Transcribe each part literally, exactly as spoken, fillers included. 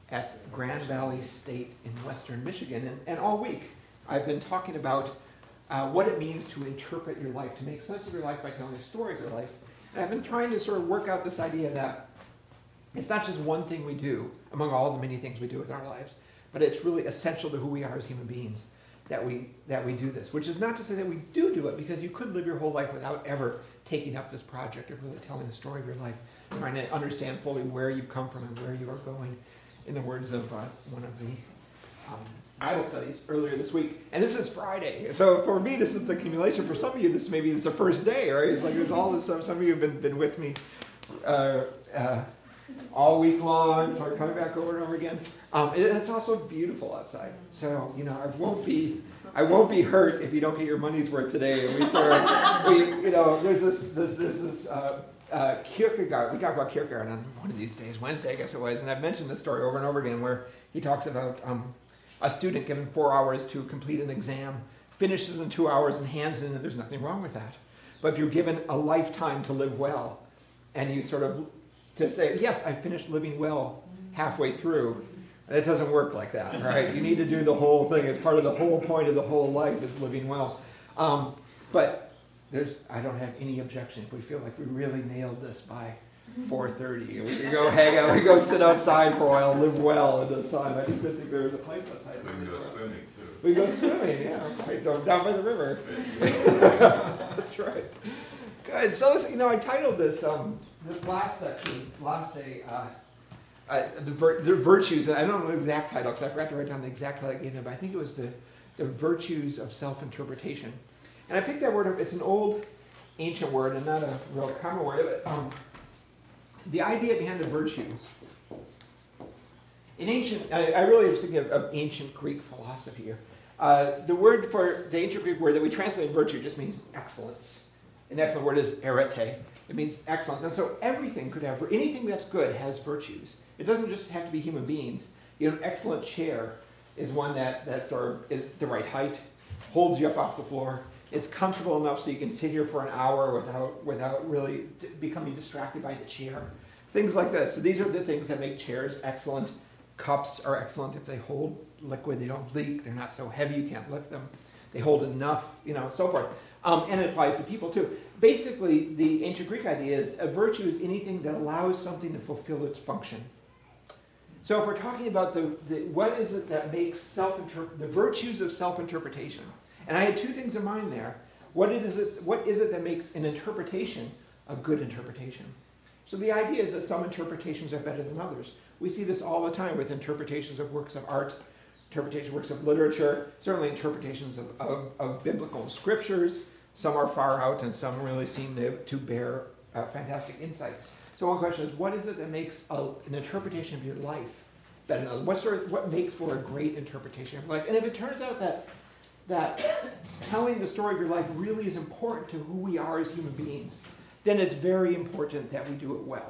at Grand Valley State in western Michigan. And, and all week I've been talking about uh, what it means to interpret your life, to make sense of your life by telling a story of your life. And I've been trying to sort of work out this idea that it's not just one thing we do among all the many things we do with our lives, but it's really essential to who we are as human beings that we that we do this, which is not to say that we do do it, because you could live your whole life without ever taking up this project of really telling the story of your life, trying to understand fully where you've come from and where you are going, in the words of uh, one of the um, Bible studies earlier this week. And this is Friday. So for me, this is the accumulation. For some of you, this maybe is the first day, right? It's like there's all this stuff. Some of you have been, been with me uh, uh, all week long, so I'm coming back over and over again. Um, and it's also beautiful outside. So, you know, I won't be I won't be hurt if you don't get your money's worth today. And we sort of, we, you know, there's this, there's, there's this uh, uh, Kierkegaard. We talk about Kierkegaard on one of these days, Wednesday, I guess it was, and I've mentioned this story over and over again, where he talks about um, a student given four hours to complete an exam, finishes in two hours and hands in, and there's nothing wrong with that. But if you're given a lifetime to live well, and you sort of, to say, yes, I finished living well halfway through, and it doesn't work like that, right? You need to do the whole thing. It's part of the whole point of the whole life is living well. Um, but there's, I don't have any objection if we feel like we really nailed this by four thirty. We can go hang out, we go sit outside for a while, live well in the sun. I just didn't think there was a place outside. We can go swimming, too. We go swimming, yeah. Right, down by the river. That's right. Good. So, this, you know, I titled this um, this last section, last day, uh, Uh, the, vir- the virtues, and I don't know the exact title because I forgot to write down the exact title I gave them, but I think it was the, the virtues of self-interpretation. And I picked that word up. It's an old, ancient word and not a real common word. But, um, the idea behind a virtue, in ancient, I, I really was thinking of, of ancient Greek philosophy here. Uh, the word for the ancient Greek word that we translate virtue just means excellence. And the excellent word is arete. It means excellence. And so everything could have, anything that's good has virtues. It doesn't just have to be human beings. You know, an excellent chair is one that, that sort of is the right height, holds you up off the floor, is comfortable enough so you can sit here for an hour without without really d- becoming distracted by the chair. Things like this. So these are the things that make chairs excellent. Cups are excellent if they hold liquid. They don't leak. They're not so heavy you can't lift them. They hold enough, you know, so forth. Um, and it applies to people too. Basically, the ancient Greek idea is a virtue is anything that allows something to fulfill its function. So if we're talking about the, the what is it that makes self the virtues of self-interpretation, and I had two things in mind there. What is it? What is it that makes an interpretation a good interpretation? So the idea is that some interpretations are better than others. We see this all the time with interpretations of works of art, interpretations of works of literature, certainly interpretations of, of, of biblical scriptures. Some are far out, and some really seem to, to bear uh, fantastic insights. So one question is, what is it that makes a, an interpretation of your life better than another? What sort of, what makes for a great interpretation of life? And if it turns out that that telling the story of your life really is important to who we are as human beings, then it's very important that we do it well.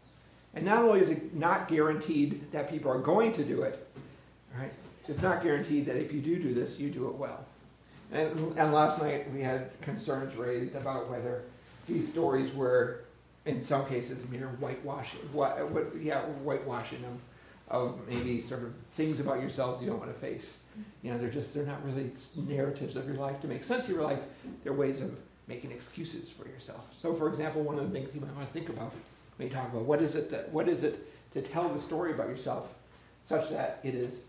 And not only is it not guaranteed that people are going to do it, right? It's not guaranteed that if you do do this, you do it well. And, and last night we had concerns raised about whether these stories were, in some cases, mere whitewashing, what, what, yeah, whitewashing of, of maybe sort of things about yourselves you don't want to face. You know, they're just, they're not really narratives of your life to make sense of your life. They're ways of making excuses for yourself. So, for example, one of the things you might want to think about when you talk about what is it that, what is it to tell the story about yourself such that it is,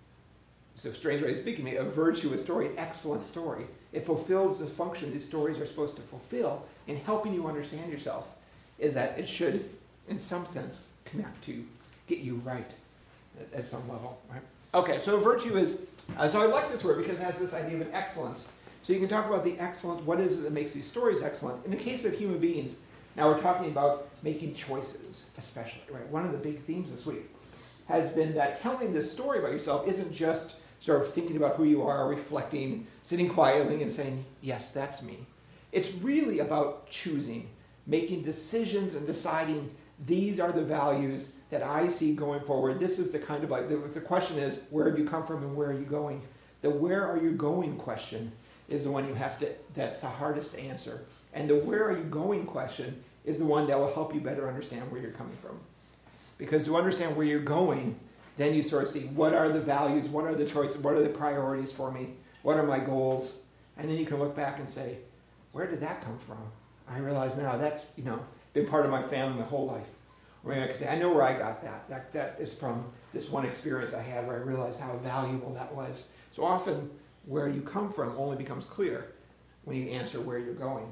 so strange way of speaking to me, a virtuous story, an excellent story. It fulfills the function these stories are supposed to fulfill in helping you understand yourself, is that it should, in some sense, connect to, get you right at, at some level, right? Okay, so virtue is, uh, so I like this word because it has this idea of an excellence. So you can talk about the excellence, what is it that makes these stories excellent? In the case of human beings, now we're talking about making choices, especially, right? One of the big themes this week has been that telling this story about yourself isn't just sort of thinking about who you are, reflecting, sitting quietly and saying, yes, that's me. It's really about choosing, making decisions and deciding these are the values that I see going forward. This is the kind of, like, the, the question is, where have you come from and where are you going? The where are you going question is the one you have to, that's the hardest to answer. And the where are you going question is the one that will help you better understand where you're coming from. Because to understand where you're going, Then you sort of see, what are the values, what are the choices, what are the priorities for me, what are my goals? And then you can look back and say, where did that come from? I realize now that's, you know, been part of my family my whole life. Or maybe I can say, I know where I got that. That that is from this one experience I had where I realized how valuable that was. So often, where you come from only becomes clear when you answer where you're going.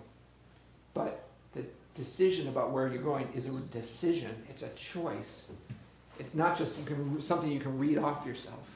But the decision about where you're going is a decision. It's a choice. It's not just you can, something you can read off yourself.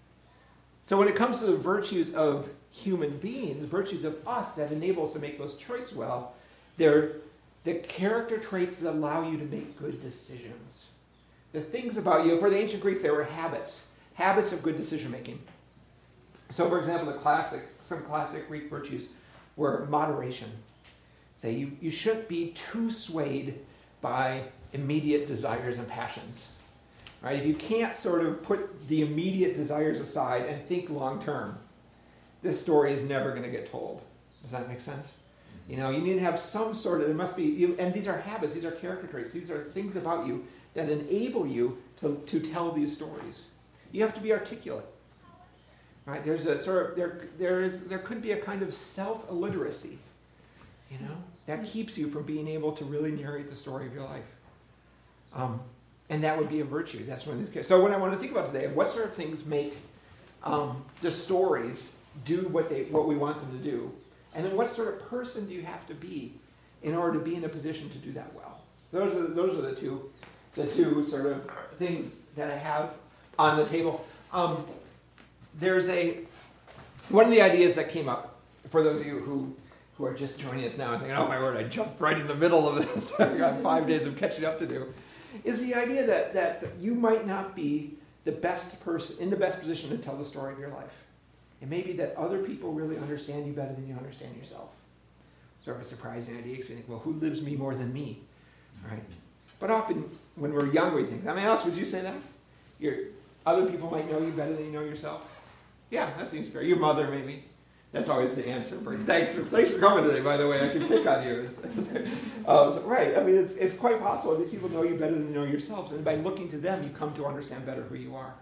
So when it comes to the virtues of human beings, the virtues of us that enable us to make those choices well, they're the character traits that allow you to make good decisions. The things about you, for the ancient Greeks, they were habits. Habits of good decision making. So, for example, the classic, some classic Greek virtues were moderation. Say you, you shouldn't be too swayed by immediate desires and passions. Right? If you can't sort of put the immediate desires aside and think long term, this story is never going to get told. Does that make sense? You know, you need to have some sort of, there must be, you, and these are habits, these are character traits, these are things about you that enable you to, to tell these stories. You have to be articulate. Right? There's a sort of, there, there is, there could be a kind of self-illiteracy, you know, that keeps you from being able to really narrate the story of your life. Um, and that would be a virtue. That's one of these cases. So what I want to think about today, what sort of things make um, the stories do what they, what we want them to do? And then what sort of person do you have to be in order to be in a position to do that well? Those are the, those are the two, the two sort of things that I have on the table. Um, there's a, one of the ideas that came up, for those of you who, who are just joining us now and thinking, oh my word, I jumped right in the middle of this, I've got five days of catching up to do, is the idea that, that, that you might not be the best person, in the best position to tell the story of your life. It may be that other people really understand you better than you understand yourself. Sort of a surprising idea, because you think, well, who lives me more than me? Right? But often, when we're young, we think, I mean, Alex, would you say that? Your, other people might know you better than you know yourself? Yeah, that seems fair. Your mother, maybe. That's always the answer. For thanks for thanks for coming today, by the way. I can pick on you. um, so, right. I mean, it's it's quite possible that people know you better than you know yourselves. And by looking to them, you come to understand better who you are.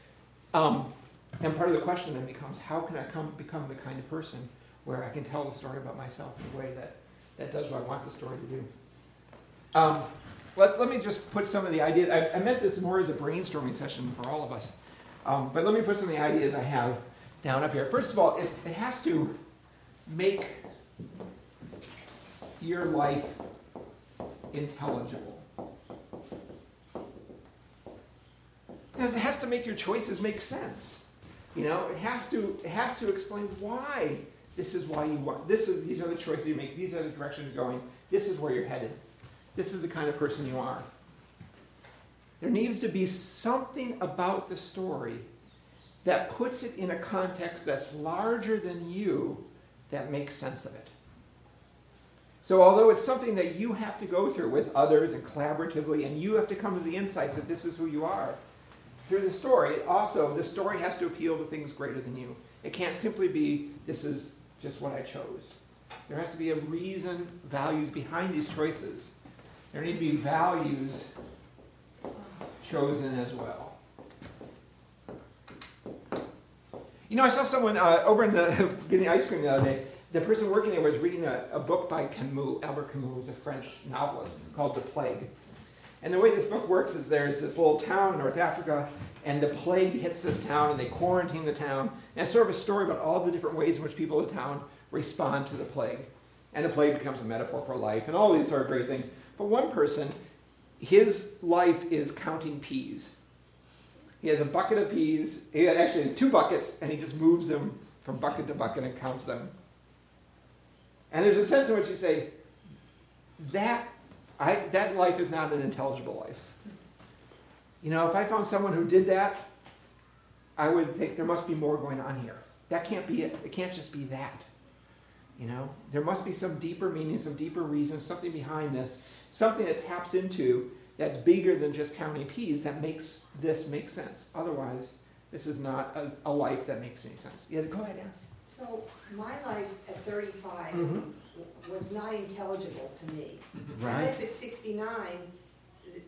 Um, And part of the question then becomes, how can I come, become the kind of person where I can tell the story about myself in a way that, that does what I want the story to do? Um, let, let me just put some of the ideas. I, I meant this more as a brainstorming session for all of us. Um, but let me put some of the ideas I have down up here. First of all, it's, it has to make your life intelligible. Because it has to make your choices make sense. You know, it has to it has to explain why this is why you want. This is these are the choices you make. These are the directions you're going. This is where you're headed. This is the kind of person you are. There needs to be something about the story that puts it in a context that's larger than you that makes sense of it. So although it's something that you have to go through with others and collaboratively, and you have to come to the insights that this is who you are, through the story, also, the story has to appeal to things greater than you. It can't simply be, this is just what I chose. There has to be a reason, values behind these choices. There need to be values chosen as well. You know, I saw someone uh, over in the, getting ice cream the other day. The person working there was reading a, a book by Camus. Albert Camus was a French novelist called The Plague. And the way this book works is there's this little town in North Africa, and the plague hits this town, and they quarantine the town. And it's sort of a story about all the different ways in which people in the town respond to the plague. And the plague becomes a metaphor for life, and all these sort of great things. But one person, his life is counting peas. He has a bucket of peas. He actually has two buckets, and he just moves them from bucket to bucket and counts them. And there's a sense in which you say, that I, that life is not an intelligible life. You know, if I found someone who did that, I would think there must be more going on here. That can't be it. It can't just be that. You know, there must be some deeper meaning, some deeper reason, something behind this, something that taps into that's bigger than just counting peas that makes this make sense. Otherwise, this is not a, a life that makes any sense. Yeah, go ahead, Anne. So my life at thirty-five mm-hmm. was not intelligible to me. Right. My life at sixty-nine,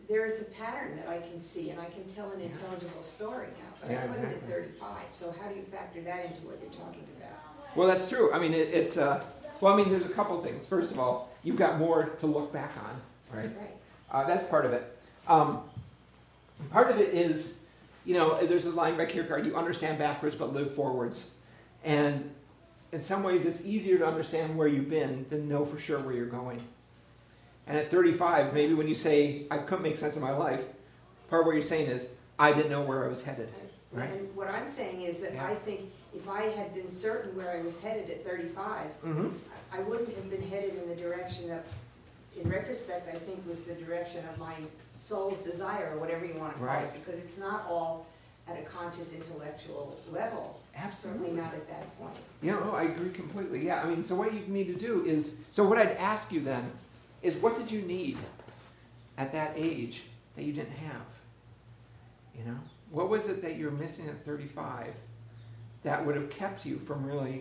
there's a pattern that I can see, and I can tell an intelligible story now, but Yeah, I couldn't at exactly. thirty-five, so how do you factor that into what you're talking about? Well, that's true. I mean, it, it's, uh, well, I mean, there's a couple things. First of all, you've got more to look back on, right? Right. Uh, that's part of it. Um, part of it is, you know, there's a line by Kierkegaard, you understand backwards but live forwards. And in some ways, it's easier to understand where you've been than know for sure where you're going. And at thirty-five, maybe when you say, I couldn't make sense of my life, part of what you're saying is, I didn't know where I was headed. Right? And what I'm saying is that Yeah. I think if I had been certain where I was headed at thirty-five, Mm-hmm. I wouldn't have been headed in the direction that, in retrospect, I think was the direction of my soul's desire, or whatever you want to call Right. it, because it's not all at a conscious intellectual level. Absolutely. Certainly not at that point. You know, I agree completely. Yeah, I mean, so what you need to do is, so what I'd ask you then is, what did you need at that age that you didn't have? You know, what was it that you're missing at thirty-five that would have kept you from really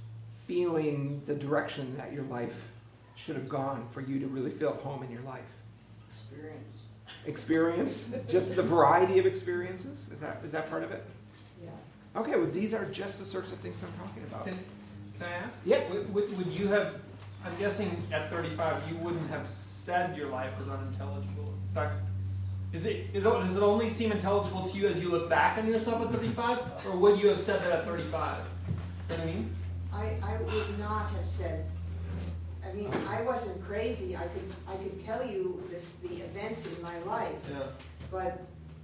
feeling the direction that your life should have gone for you to really feel at home in your life? Experience. Experience? Just the variety of experiences? Is that is that part of it? Yeah. Okay, well, these are just the sorts of things I'm talking about. Can, can I ask? Yeah. Would, would, would you have, I'm guessing at thirty-five, you wouldn't have said your life was unintelligible. Is that, is it, it, does it only seem intelligible to you as you look back on yourself at thirty-five? Or would you have said that at thirty-five? You know what I mean? I, I would not have said, I mean, I wasn't crazy. I could, I could tell you this, the events in my life, Yeah. but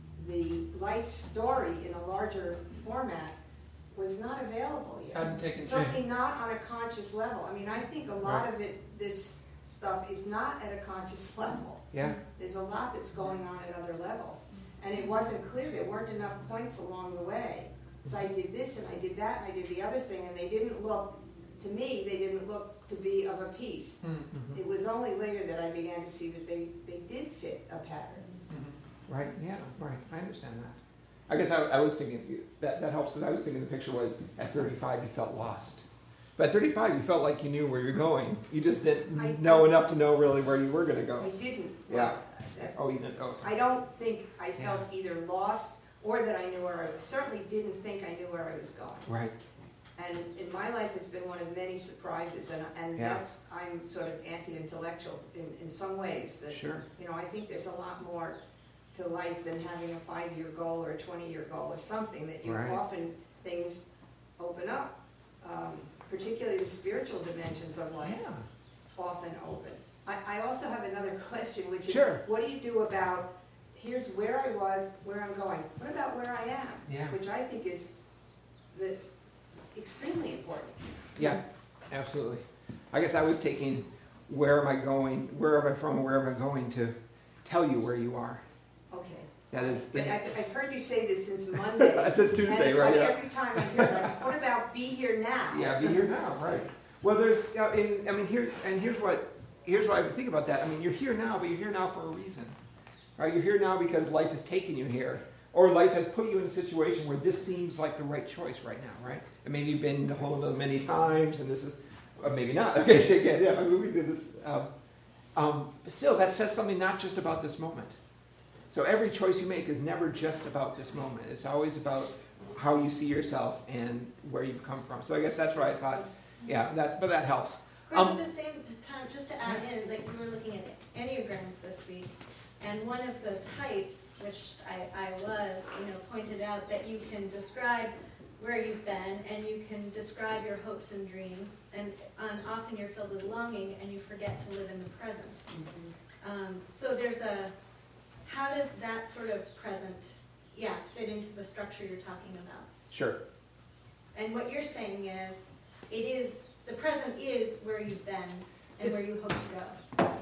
the life story in a larger format was not available yet. Hadn't taken shape. Certainly not on a conscious level. I mean, I think a lot of it, this stuff is not at a conscious level. Yeah? There's a lot that's going on at other levels. And it wasn't clear, there weren't enough points along the way. So I did this and I did that and I did the other thing, and they didn't look, to me, they didn't look to be of a piece. Mm-hmm. It was only later that I began to see that they, they did fit a pattern. Mm-hmm. Right, yeah, right. I understand that. I guess I, I was thinking, that, that helps, because I was thinking the picture was, at thirty-five you felt lost. But at thirty-five you felt like you knew where you're going. You just didn't I- know enough to know really where you were going to go. I didn't. Yeah. That's- Oh, you didn't, okay. I don't think I felt either lost or that I knew where I was, certainly didn't think I knew where I was going. Right, And in my life, it's been one of many surprises, and, and Yeah. that's, I'm sort of anti-intellectual in, in some ways, that, sure. you know, I think there's a lot more to life than having a five-year goal or a twenty-year goal or something, that you Right. often, things open up, um, particularly the spiritual dimensions of life Yeah, often open. I, I also have another question, which is, Sure. what do you do about, here's where I was, where I'm going, what about where I am? Yeah. Which I think is the, extremely important. yeah, absolutely. I guess I was taking, where am I going, where am I from, where am I going, to tell you where you are. Okay. That is, But I've, I've heard you say this since Monday. Since Tuesday, And it's right, like yeah. every time I hear it, I say, what about be here now? Yeah, be here now, right. Well, there's, uh, in, I mean, here, and here's what, here's what I would think about that. I mean, you're here now, but you're here now for a reason. Right? You're here now because life has taken you here, or life has put you in a situation where this seems like the right choice right now, right? And maybe you've been to Honolulu many times, and this is, or maybe not. Okay, shake it. Yeah, maybe we did this. Um, um, but still, that says something not just about this moment. So every choice you make is never just about this moment. It's always about how you see yourself and where you've come from. So I guess that's where I thought, yeah, that, but that helps. Of course, Um, at the same time, just to add in, like we were looking at Enneagrams this week, and one of the types, which I, I was, you know, pointed out that you can describe where you've been, and you can describe your hopes and dreams, and um, often you're filled with longing, and you forget to live in the present. Mhm. Um, so there's a, how does that sort of present, yeah, fit into the structure you're talking about? Sure. And what you're saying is, it is, the present is where you've been and It's- where you hope to go.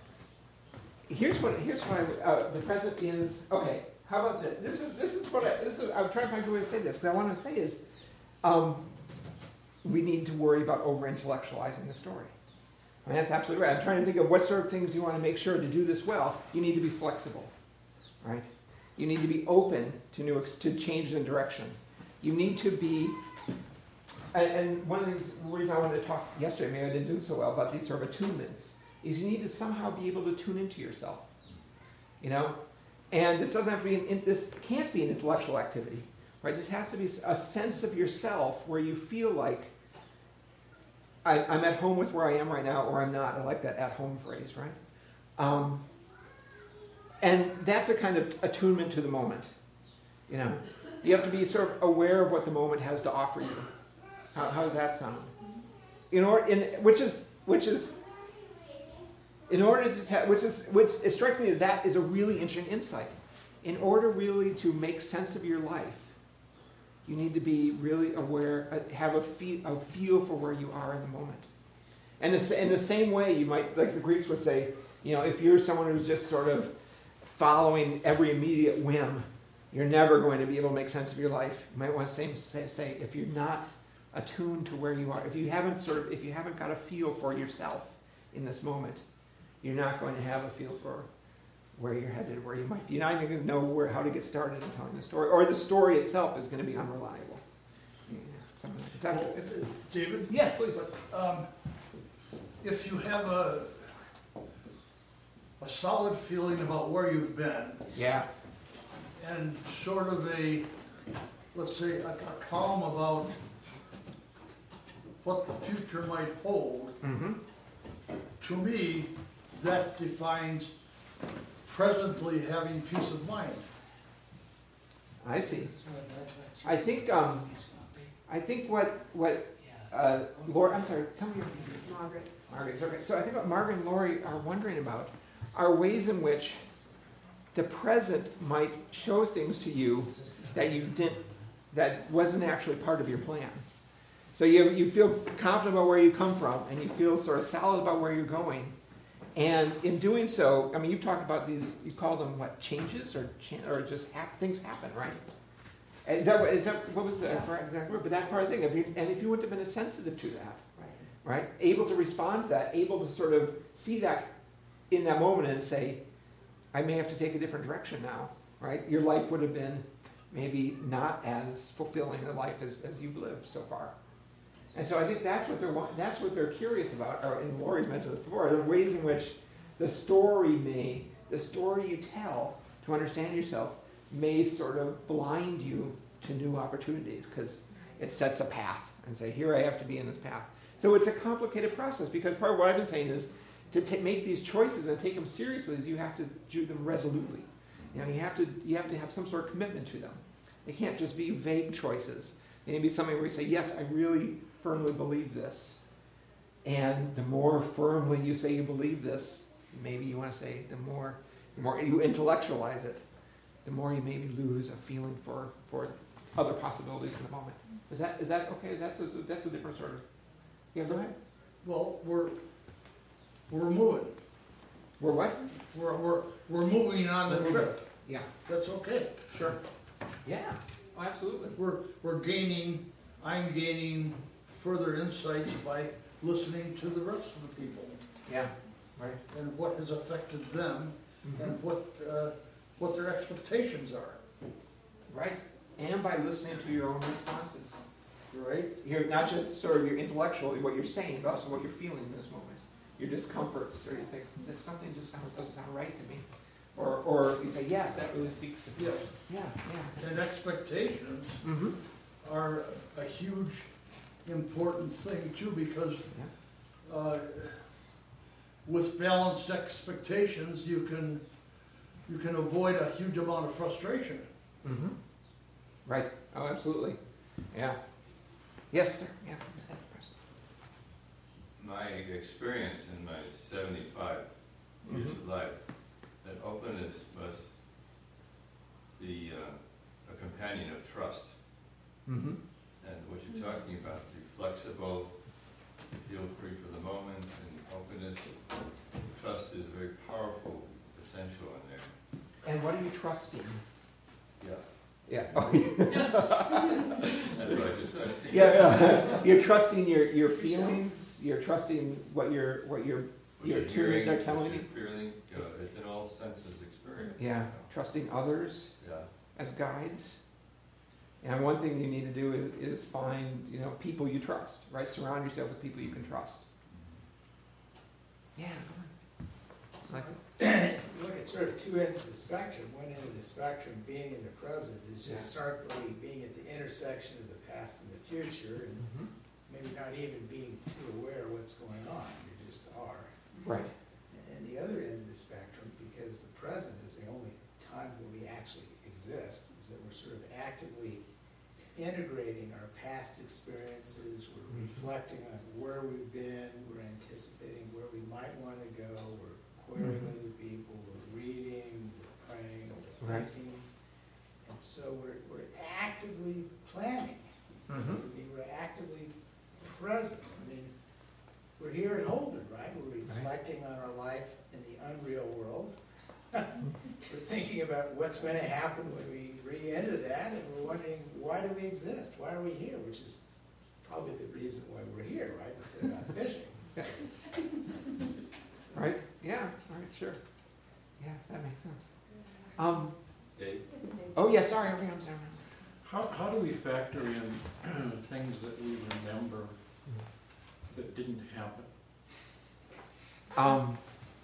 Here's what here's what I, uh, the present is. Okay, how about this? This is this is what I this is. I'm trying to find a way to say this, because I want to say is, um, we need to worry about over intellectualizing the story. I mean, that's absolutely right. I'm trying to think of what sort of things you want to make sure to do this well. You need to be flexible, right? You need to be open to new ex- to change in direction. You need to be. And, and one of the things, the reason I wanted to talk yesterday, maybe I didn't do so well, about these sort of attunements, is you need to somehow be able to tune into yourself. you know? And this doesn't have to be, an, this can't be an intellectual activity, right? This has to be a sense of yourself where you feel like, I, I'm at home with where I am right now, or I'm not. I like that at home phrase, right? Um, and that's a kind of attunement to the moment, you know? You have to be sort of aware of what the moment has to offer you. How, how does that sound? In order, in, which is, which is, in order to, ta- which is, which it strikes me that that is a really interesting insight. In order really to make sense of your life, you need to be really aware, uh, have a feel, a feel for where you are in the moment. And this, in the same way, you might, like the Greeks would say, you know, if you're someone who's just sort of following every immediate whim, you're never going to be able to make sense of your life. You might want to say, say, say if you're not attuned to where you are, if you haven't sort of, if you haven't got a feel for yourself in this moment, you're not going to have a feel for where you're headed, where you might be. You're not even going to know where, how to get started in telling the story, or the story itself is going to be unreliable. Yeah, something like that. Well, uh, David? Yes, please. Um, if you have a, a solid feeling about where you've been, Yeah. and sort of a, let's say, a, a calm about what the future might hold, Mm-hmm. to me, that defines presently having peace of mind. I see. I think um, I think what what uh, Laura, I'm sorry, tell me your Margaret. Margaret. Okay, so I think what Margaret and Lori are wondering about are ways in which the present might show things to you that you didn't, that wasn't actually part of your plan. So you you feel confident about where you come from, and you feel sort of solid about where you're going. And in doing so, I mean, you've talked about these, you call them what, changes or cha- or just hap- things happen, right? And Is that what, is that, what was the exact word? But that part of the thing, if you, and if you wouldn't have been sensitive to that, Right. right? Able to respond to that, able to sort of see that in that moment and say, I may have to take a different direction now, right? Your life would have been maybe not as fulfilling a life as, as you've lived so far. And so I think that's what they're wa- that's what they're curious about. Or, and Lori's mentioned this before, the ways in which the story may, the story you tell to understand yourself may sort of blind you to new opportunities because it sets a path and say, here I have to be in this path. So it's a complicated process because part of what I've been saying is to ta- make these choices and take them seriously is you have to do them resolutely. You know, you have to you have to have some sort of commitment to them. They can't just be vague choices. They need to be something where you say, yes, I really firmly believe this. And the more firmly you say you believe this, maybe you want to say the more the more you intellectualize it, the more you maybe lose a feeling for, for other possibilities in the moment. Is that is that okay? Is that that's a, that's a different sort of yeah, go ahead. Well, we're, we're moving. We're what? We're, we're, we're moving on the We're trip. Yeah. That's okay. Sure. Yeah. Oh, absolutely. We're, we're gaining, I'm gaining further insights by listening to the rest of the people Yeah. Right. and what has affected them Mhm. and what, uh, what their expectations are, Right. And by listening to your own responses. right? You're not just sort of your intellectual, what you're saying, but also what you're feeling in this moment. Your discomforts, or you think, this something just sounds, doesn't sound right to me. Or or you say, yes, that really speaks to me. Yes. Yeah, yeah. And expectations Mm-hmm. are a huge, important thing too, because Yeah. uh, with balanced expectations, you can, you can avoid a huge amount of frustration. Mm-hmm. Right. Oh, absolutely. Yeah. Yes, sir. Yeah. My experience in my seventy-five years Mhm. of life, that openness must be uh, a companion of trust. Mm-hmm. And what you're talking about, be flexible, feel free for the moment, and openness, trust is a very powerful essential in there. And what are you trusting? Yeah, Yeah. Oh, that's what I just said. yeah, yeah. You're trusting your, your feelings. You're trusting what your what your What your you're tunes hearing, are telling what you. you're feeling, uh, it's in all senses experience. Yeah. you know. Trusting others Yeah. as guides. And one thing you need to do is, is find, you know, people you trust, right? Surround yourself with people you can trust. Yeah. It's like, Look it's sort of two ends of the spectrum. One end of the spectrum, being in the present, is just starkly being at the intersection of the past and the future, and Mhm. maybe not even being too aware of what's going on. You just are. Right. And the other end of the spectrum, because the present is the only time when we actually exist, is that we're sort of actively integrating our past experiences, we're Mhm. reflecting on where we've been, we're anticipating where we might want to go, we're querying Mhm. other people, we're reading, we're praying, we're Right. thinking. And so we're, we're actively planning. Mhm. I mean, we're actively present. I mean, we're here at Holden, right? We're reflecting on our life in the unreal world. We're thinking about what's going to happen when we re-enter that, and we're wondering, why do we exist? Why are we here? Which is probably the reason why we're here, right? Instead of out fishing. Yeah. Right? Yeah, right, sure. Yeah, that makes sense. Um, Dave? oh, yeah, sorry, I'm sorry. How, how do we factor in things that we remember that didn't happen? Um,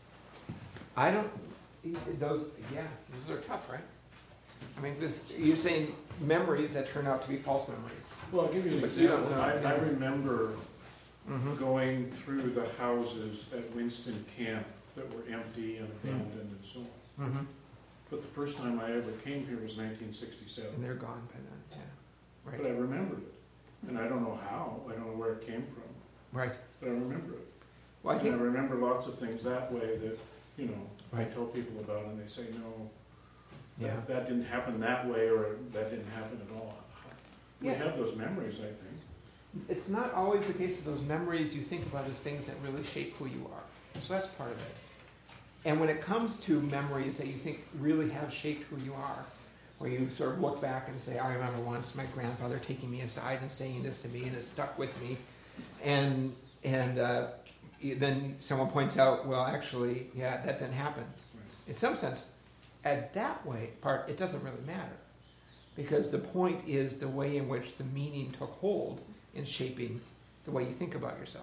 I don't, those, yeah, those are tough, right? I mean, this, you're saying memories that turn out to be false memories. Well, I'll give you an But you don't example. know, I, yeah. I remember Mm-hmm. going through the houses at Winston Camp that were empty and abandoned and so on. Mm-hmm. But the first time I ever came here was nineteen And sixty-seven. they're gone by then, yeah. But I Right, remembered it. And I don't know how, I don't know where it came from, right. but I remember it. Well, I And I think, remember lots of things that way that, you know, I Right. tell people about and they say, no, yeah, that, that didn't happen that way or that didn't happen at all. We Yeah. have those memories, I think. it's not always the case of those memories you think about as things that really shape who you are. So that's part of it. And when it comes to memories that you think really have shaped who you are, where you sort of look back and say, I remember once my grandfather taking me aside and saying this to me, and it stuck with me. And and uh, then someone points out, well, actually, yeah, that didn't happen. In some sense, at that way part, it doesn't really matter. Because the point is the way in which the meaning took hold in shaping the way you think about yourself.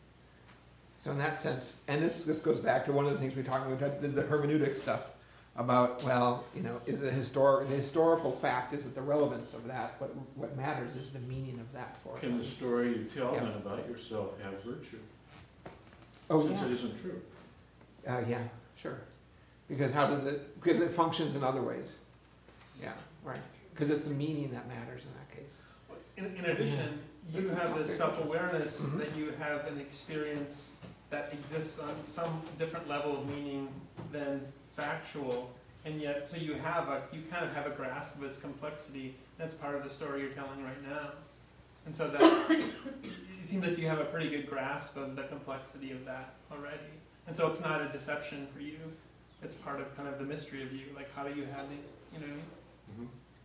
So in that sense, and this, this goes back to one of the things we talked about, the, the hermeneutic stuff, about, well, you know, is it historic, the historical fact, is it the relevance of that? What, what matters is the meaning of that for it. Can the story you tell Yeah. then about yourself have virtue? Oh, Since yeah. it isn't true. Uh, yeah, sure. Because how does it, because it functions in other ways. Yeah, right. Because it's the meaning that matters in that case. In, in addition, you This is have this topic. self-awareness Mhm. that you have an experience that exists on some different level of meaning than factual, and yet, so you have a, you kind of have a grasp of its complexity. That's part of the story you're telling right now. And so that, it seems like you have a pretty good grasp of the complexity of that already. And so it's not a deception for you. It's part of kind of the mystery of you. Like, how do you have these, you know what I mean? Mm-hmm.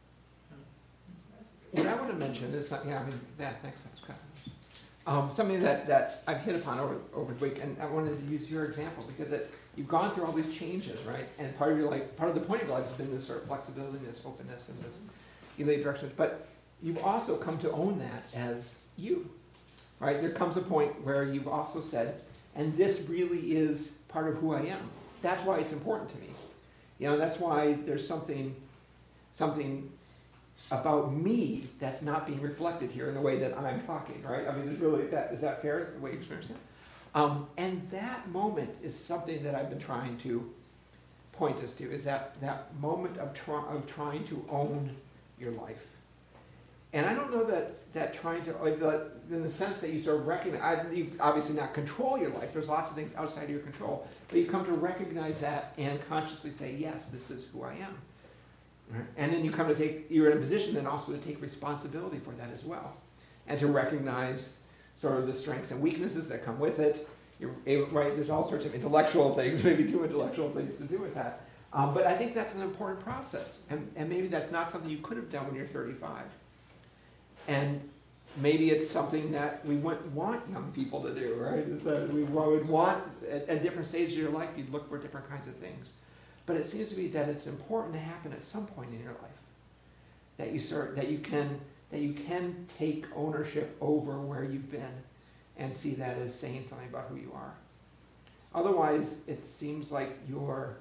What I want to mention is, yeah, I mean, that makes sense, kind of. Um, something that, that I've hit upon over, over the week, and I wanted to use your example, because it, you've gone through all these changes, right? And part of your life, part of the point of your life has been this sort of flexibility, this openness, and this elate direction. But you've also come to own that as you, right? There comes a point where you've also said, and this really is part of who I am. That's why it's important to me. You know, that's why there's something, something about me that's not being reflected here in the way that I'm talking, right? I mean, there's really that, is that fair, the way you experience it? Um, and that moment is something that I've been trying to point us to, is that, that moment of, try, of trying to own your life. And I don't know that, that trying to, like, in the sense that you sort of recognize, you obviously not control your life, there's lots of things outside of your control, but you come to recognize that and consciously say, yes, this is who I am. Right? And then you come to take, you're in a position then also to take responsibility for that as well. And to recognize sort of the strengths and weaknesses that come with it. You're able, right, there's all sorts of intellectual things, maybe too intellectual things to do with that. Um, but I think that's an important process. And, and maybe that's not something you could have done when you're thirty-five. And maybe it's something that we wouldn't want young people to do, right? Is that we would want, at, at different stages of your life, you'd look for different kinds of things. But it seems to be that it's important to happen at some point in your life. That you start, that you can, that you can take ownership over where you've been and see that as saying something about who you are. Otherwise, it seems like you're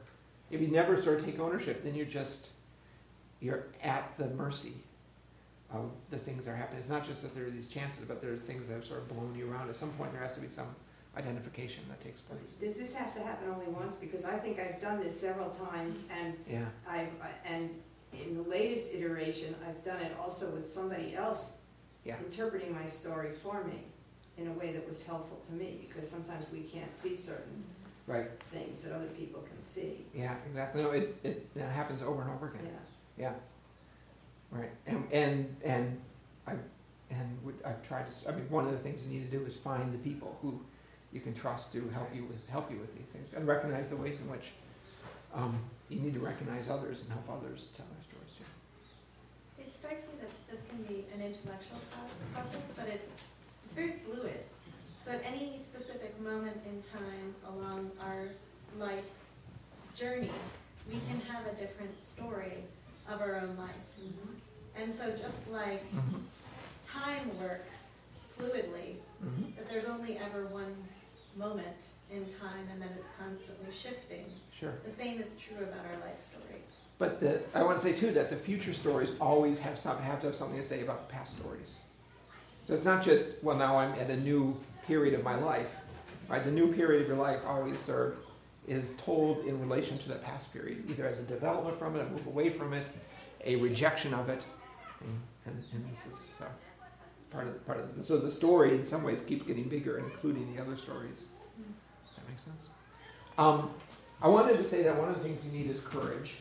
If you never sort of take ownership, then you're just, you're at the mercy of the things that are happening. It's not just that there are these chances, but there are things that have sort of blown you around. At some point, there has to be some identification that takes place. Does this have to happen only once? Because I think I've done this several times, and Yeah. I've, and in the latest iteration, I've done it also with somebody else Yeah. interpreting my story for me in a way that was helpful to me, because sometimes we can't see certain Right. things that other people can see. Yeah, exactly. No, it, it, it happens over and over again. Yeah. Yeah. Right. And and and I and would- I've tried to. s- I mean, one of the things you need to do is find the people who you can trust to help you with help you with these things, and recognize the ways in which um, you need to recognize others and help others tell their stories too. It strikes me that this can be an intellectual pro- process, but it's, it's very fluid. So at any specific moment in time along our life's journey, we can have a different story of our own life. And so just like Mm-hmm. time works fluidly, Mm-hmm. but there's only ever one moment in time and then it's constantly shifting, Sure. the same is true about our life story. But the, I want to say too that the future stories always have some have to have something to say about the past stories. So it's not just, well, now I'm at a new period of my life, right? The new period of your life always served is told in relation to that past period, either as a development from it, a move away from it, a rejection of it, and, and, and this is so part of part of the, so the story in some ways keeps getting bigger, including the other stories. Does that make sense? Um, I wanted to say that one of the things you need is courage.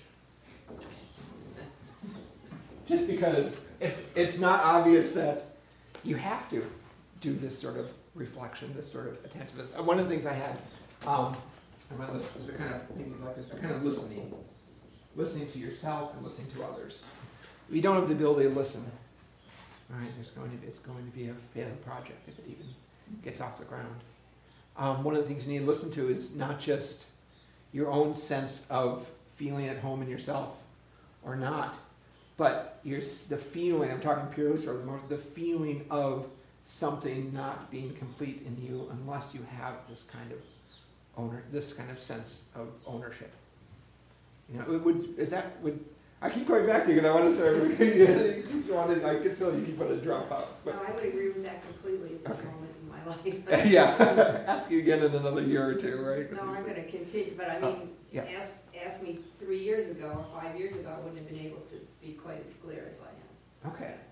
Just because it's it's not obvious that you have to do this sort of reflection, this sort of attentiveness. Uh, One of the things I had um, on my list was a kind of maybe like this, a kind of listening, listening to yourself and listening to others. If you don't have the ability to listen, all right, there's going to be, it's going to be a failed project if it even gets off the ground. Um, one of the things you need to listen to is not just your own sense of feeling at home in yourself or not, but your, the feeling, I'm talking purely sort of the, mo- the feeling of something not being complete in you unless you have this kind of owner, this kind of sense of ownership. You know, it would, is that, would, I keep going back to you because I want to start, I could feel you keep wanting to drop out. No, But I would agree with that completely at this Okay. moment in my life. yeah, ask you again in another year or two, right? No, I'm gonna continue, but I Oh, mean, yeah. ask, ask me three years ago or five years ago, I wouldn't have been able to be quite as clear as I am. Okay.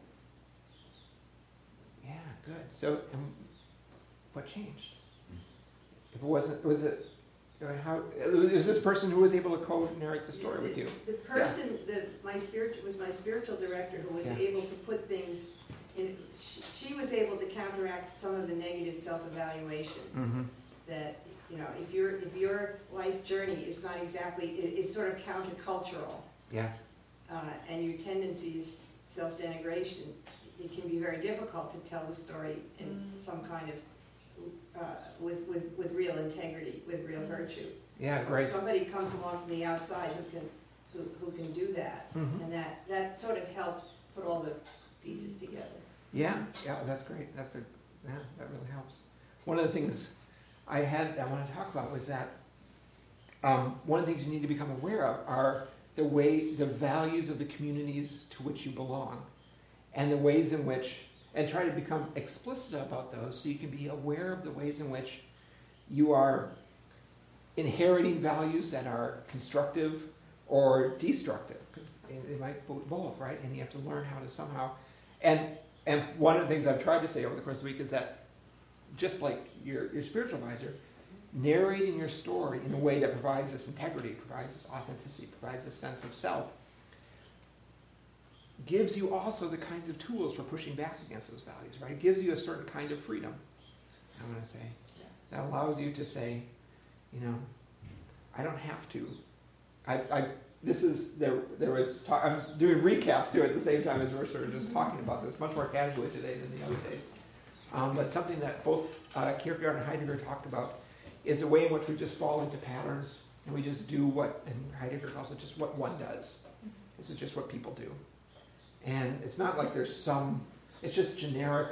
Yeah, good. So, um, what changed? If it wasn't, was it, uh, how, is this person who was able to co-narrate the story with you? The person, the, my spirit, was my spiritual director who was Yeah. able to put things in, she, she was able to counteract some of the negative self-evaluation Mm-hmm. that, you know, if your, if your life journey is not exactly, i- is sort of countercultural, Yeah. uh, and your tendencies, self-denigration, it can be very difficult to tell the story in Mm. some kind of, uh, with, with, with real integrity, with real virtue. Yeah, So if great. somebody comes along from the outside who can, who, who can do that, Mhm. and that, that sort of helped put all the pieces together. Yeah, yeah, that's great. That's a, yeah, that really helps. One of the things I had, I want to talk about was that um, one of the things you need to become aware of are the way, the values of the communities to which you belong, and the ways in which, and try to become explicit about those so you can be aware of the ways in which you are inheriting values that are constructive or destructive, because it, it might be both, right? And you have to learn how to somehow, and and one of the things I've tried to say over the course of the week is that just like your, your spiritual advisor, narrating your story in a way that provides this integrity, provides this authenticity, provides this sense of self, gives you also the kinds of tools for pushing back against those values, right? It gives you a certain kind of freedom, I'm going to say, that allows you to say, you know, I don't have to. I, I this is, there, there was, talk, I was doing recaps too at the same time as we're sort of just talking about this, much more casually today than the other days. Um, but something that both uh, Kierkegaard and Heidegger talked about is the way in which we just fall into patterns and we just do what, and Heidegger calls it just what one does. This is just what people do. And it's not like there's some, it's just generic,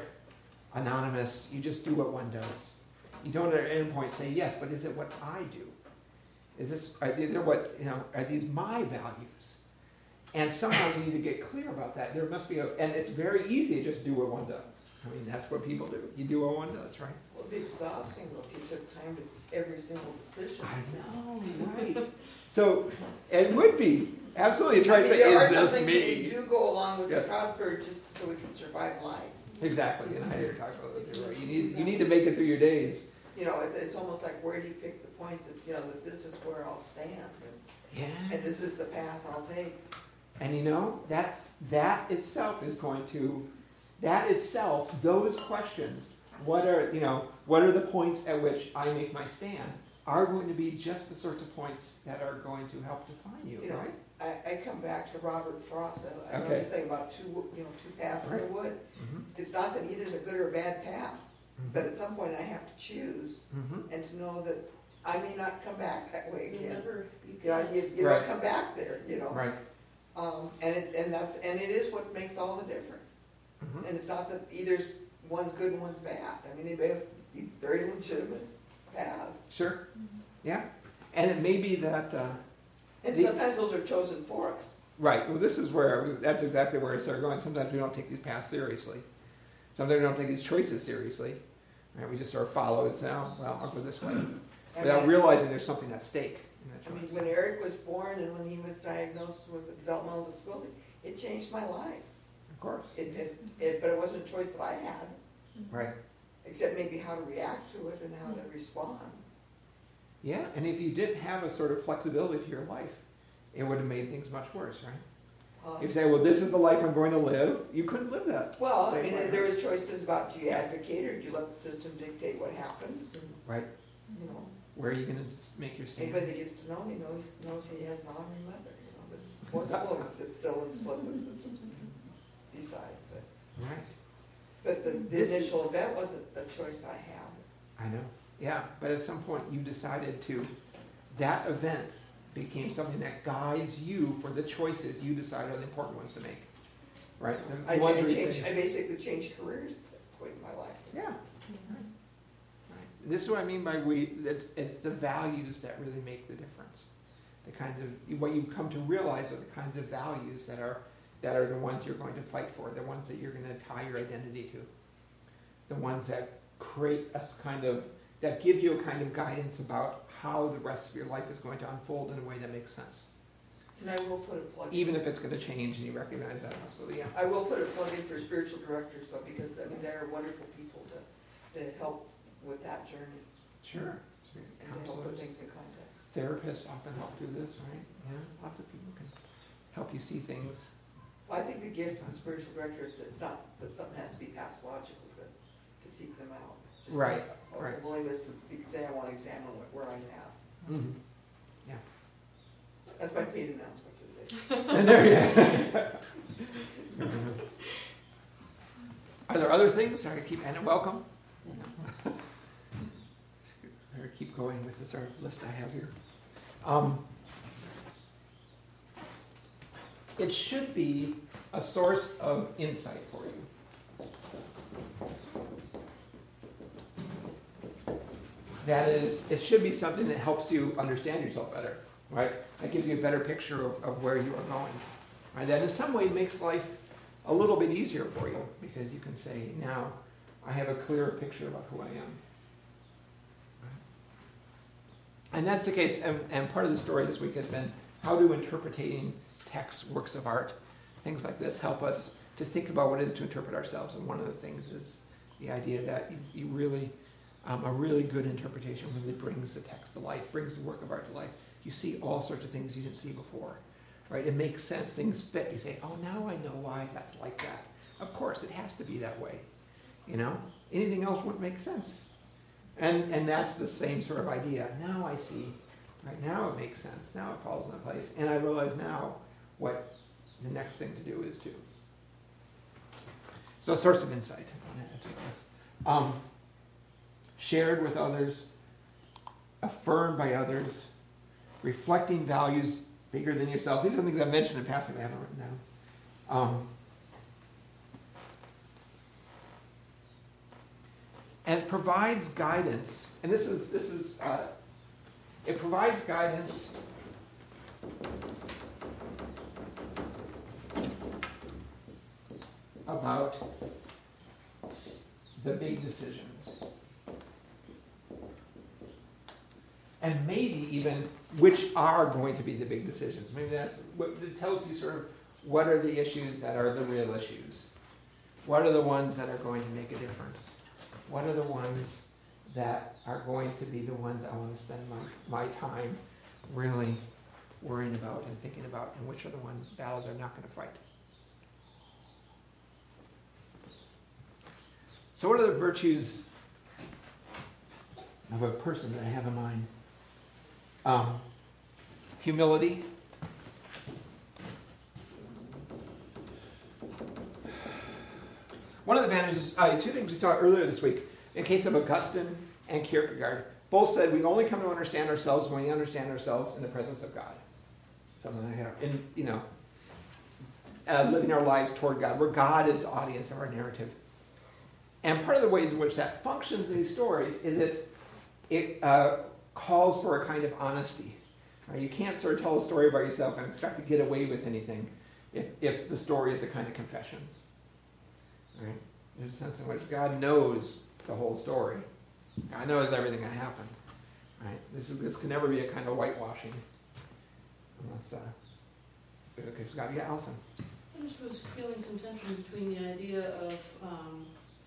anonymous, you just do what one does. You don't at any point say, yes, but is it what I do? Is this, are these are what, you know, are these my values? And somehow we need to get clear about that. There must be a, and it's very easy to just do what one does. I mean, that's what people do. You do what one does, right? Well, it'd be exhausting though if you took time to every single decision. I know, right? So, it would be, absolutely, try I to mean, say, there are is some this things that we me? do go along with the Yes. crowd for just so we can survive life. Exactly, and I hear you talk about that, you're right. You need, you need to make it through your days. You know, it's, it's almost like where do you pick the points that, you know, that this is where I'll stand and, Yeah. and this is the path I'll take. And you know, that's, that itself is going to, that itself, those questions, what are, you know, what are the points at which I make my stand, are going to be just the sorts of points that are going to help define you, You know, right? I, I come back to Robert Frost, I, I know Okay. this thing about two, wo- you know, two paths in the Right. wood. Mhm. It's not that either's a good or a bad path, but at some point I have to choose Mhm. and to know that I may not come back that way again. Remember, you You know, can't. you, you Right. don't come back there, you know? Right. Um, and it, and that's, and it is what makes all the difference. Mhm. And it's not that either's, one's good and one's bad. I mean, they both be very legitimate paths. Sure, yeah. And it may be that, uh, And The- sometimes those are chosen for us. right, well, this is where, I was- that's exactly where I started going. Sometimes we don't take these paths seriously. Sometimes we don't take these choices seriously. Right? We just sort of follow and say, oh, well, I'll go this way, I without mean, realizing there's something at stake in that I mean, choice. when Eric was born and when he was diagnosed with a developmental disability, it changed my life. Of course, It, it, it, but it wasn't a choice that I had, right. except maybe how to react to it and how to respond. Yeah, and if you didn't have a sort of flexibility to your life, it would have made things much worse, right? Um, If you say, well, this is the life I'm going to live, you couldn't live that. Well, I Same mean, way. there was choices about do you advocate or do you let the system dictate what happens? And, Right. you know, Where are you going to just make your stand? anybody that gets to know me knows, knows he has an honoring mother, you know, that wasn't willing to sit still and just let the system s- decide. But, Right, but the, the This- initial event wasn't a choice I had. I know. Yeah, but at some point you decided to, that event became something that guides you for the choices you decide are the important ones to make. Right? The I ones cha- where you changed, say- I basically changed careers at that point in my life. Yeah. Right. Right. This is what I mean by we, it's, it's the values that really make the difference. The kinds of, what you come to realize are the kinds of values that are, that are the ones you're going to fight for, the ones that you're going to tie your identity to. The ones that create a kind of, that give you a kind of guidance about how the rest of your life is going to unfold in a way that makes sense. And I will put a plug in. Even if it's going to change and you recognize that possibility, yeah. I will put a plug in for spiritual directors though, because I mean, they're wonderful people to, to help with that journey Sure. and to help put Counselors. things in context. Therapists often help do this, right? Yeah, lots of people can help you see things. Well, I think the gift of the spiritual director is that it's not that something has to be pathological to, to seek them out. It's just Right, a, a right. willingness to be- say, I want to examine what, where I'm at. Mm-hmm. That's my paid announcement for the day. And there you Are there other things? Sorry to keep, and welcome. Better keep going with this sort of list I have here. Um, it should be a source of insight for you. That is, it should be something that helps you understand yourself better, right? That gives you a better picture of, of where you are going. Right? That in some way makes life a little bit easier for you because you can say, now I have a clearer picture about who I am. And that's the case, and, and part of the story this week has been how do interpreting texts, works of art, things like this help us to think about what it is to interpret ourselves. And one of the things is the idea that you, you really, um, a really good interpretation really brings the text to life, brings the work of art to life. You see all sorts of things you didn't see before, right? It makes sense, things fit. You say, oh, now I know why that's like that. Of course, it has to be that way, you know? Anything else wouldn't make sense. And and that's the same sort of idea. Now I see, right? Now it makes sense. Now it falls into place. And I realize now what the next thing to do is to. So a source of insight. Um, shared with others, affirmed by others, reflecting values bigger than yourself. These are things I've mentioned in passing I haven't written down. Um, and it provides guidance. And this is this is uh, It provides guidance about the big decisions. And maybe even which are going to be the big decisions. Maybe that's what it tells you sort of what are the issues that are the real issues. What are the ones that are going to make a difference? What are the ones that are going to be the ones I want to spend my, my time really worrying about and thinking about, and which are the ones battles I'm not going to fight? So what are the virtues of a person that I have in mind? Um, humility. One of the advantages, uh, two things we saw earlier this week, in case of Augustine and Kierkegaard, both said we only come to understand ourselves when we understand ourselves in the presence of God. Something like that. In, you know, uh, living our lives toward God, where God is the audience of our narrative. And part of the ways in which that functions in these stories is that it uh, calls for a kind of honesty. Right? You can't sort of tell a story about yourself and expect to get away with anything if, if the story is a kind of confession. Right? There's a sense in which God knows the whole story. God knows everything that happened. Right? This is, this can never be a kind of whitewashing, unless uh, because God. Yeah, Alison. I just was feeling some tension between the idea of um,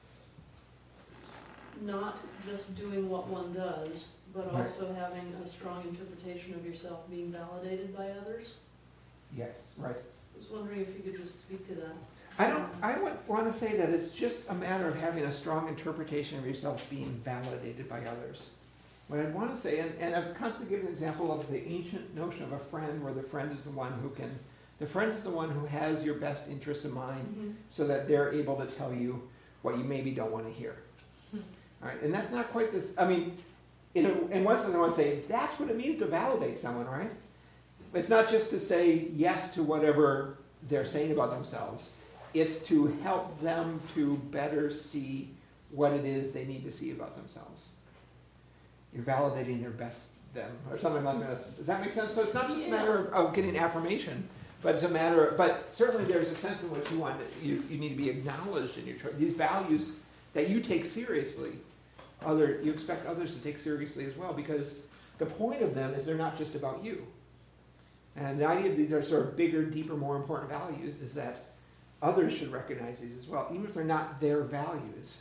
not just doing what one does, but Right. also having a strong interpretation of yourself being validated by others. Yes, right. I was wondering if you could just speak to that. I don't. I would want to say that it's just a matter of having a strong interpretation of yourself being validated by others. What I'd want to say, and, and I've constantly given an example of the ancient notion of a friend, where the friend is the one who can, the friend is the one who has your best interests in mind, Mm-hmm. so that they're able to tell you what you maybe don't want to hear. Hmm. All right, and that's not quite this. I mean, in, a, in one sense, I want to say that's what it means to validate someone, right? It's not just to say yes to whatever they're saying about themselves. It's to help them to better see what it is they need to see about themselves. You're validating their best them, or something like this. Does that make sense? So it's not just a matter of, of getting affirmation, but it's a matter of, but certainly there's a sense in which you want to, you, you need to be acknowledged in your choice. These values that you take seriously, other you expect others to take seriously as well, because the point of them is they're not just about you. And the idea of these are sort of bigger, deeper, more important values is that others should recognize these as well, even if they're not their values.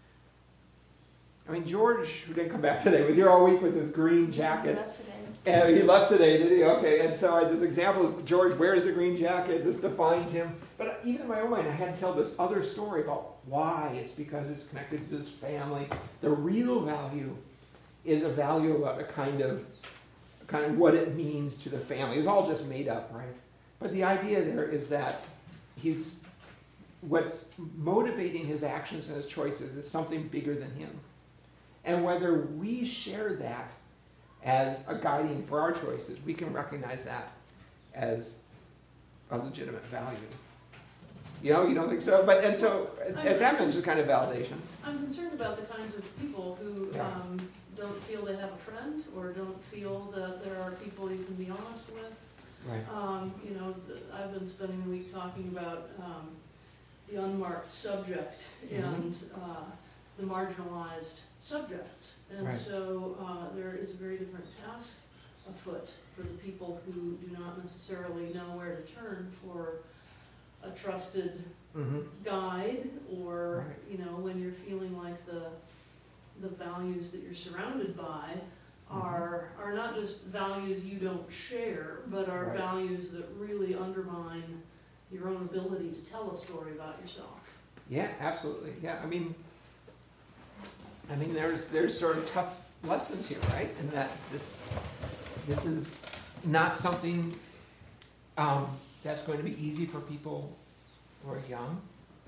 I mean, George, who didn't come back today, was here all week with his green jacket. Left today. And he left today, did he? Okay, and so I, this example is George wears a green jacket. This defines him. But even in my own mind, I had to tell this other story about why. It's because it's connected to his family. The real value is a value about a kind of, kind of what it means to the family. It was all just made up, right? But the idea there is that he's, what's motivating his actions and his choices is something bigger than him. And whether we share that as a guiding for our choices, we can recognize that as a legitimate value. You know, you don't think so? But and so at that means it's kind of validation. I'm concerned about the kinds of people who Yeah. um, don't feel they have a friend, or don't feel that there are people you can be honest with. Right. Um, you know, the, I've been spending the week talking about um, the unmarked subject Mhm. and uh, the marginalized subjects. And Right. so uh, there is a very different task afoot for the people who do not necessarily know where to turn for a trusted Mm-hmm. guide, or, Right. you know, when you're feeling like the the values that you're surrounded by are are not just values you don't share, but are Right. values that really undermine your own ability to tell a story about yourself. Yeah, absolutely. Yeah, I mean, I mean, there's there's sort of tough lessons here, right? And that this this is not something um, that's going to be easy for people who are young,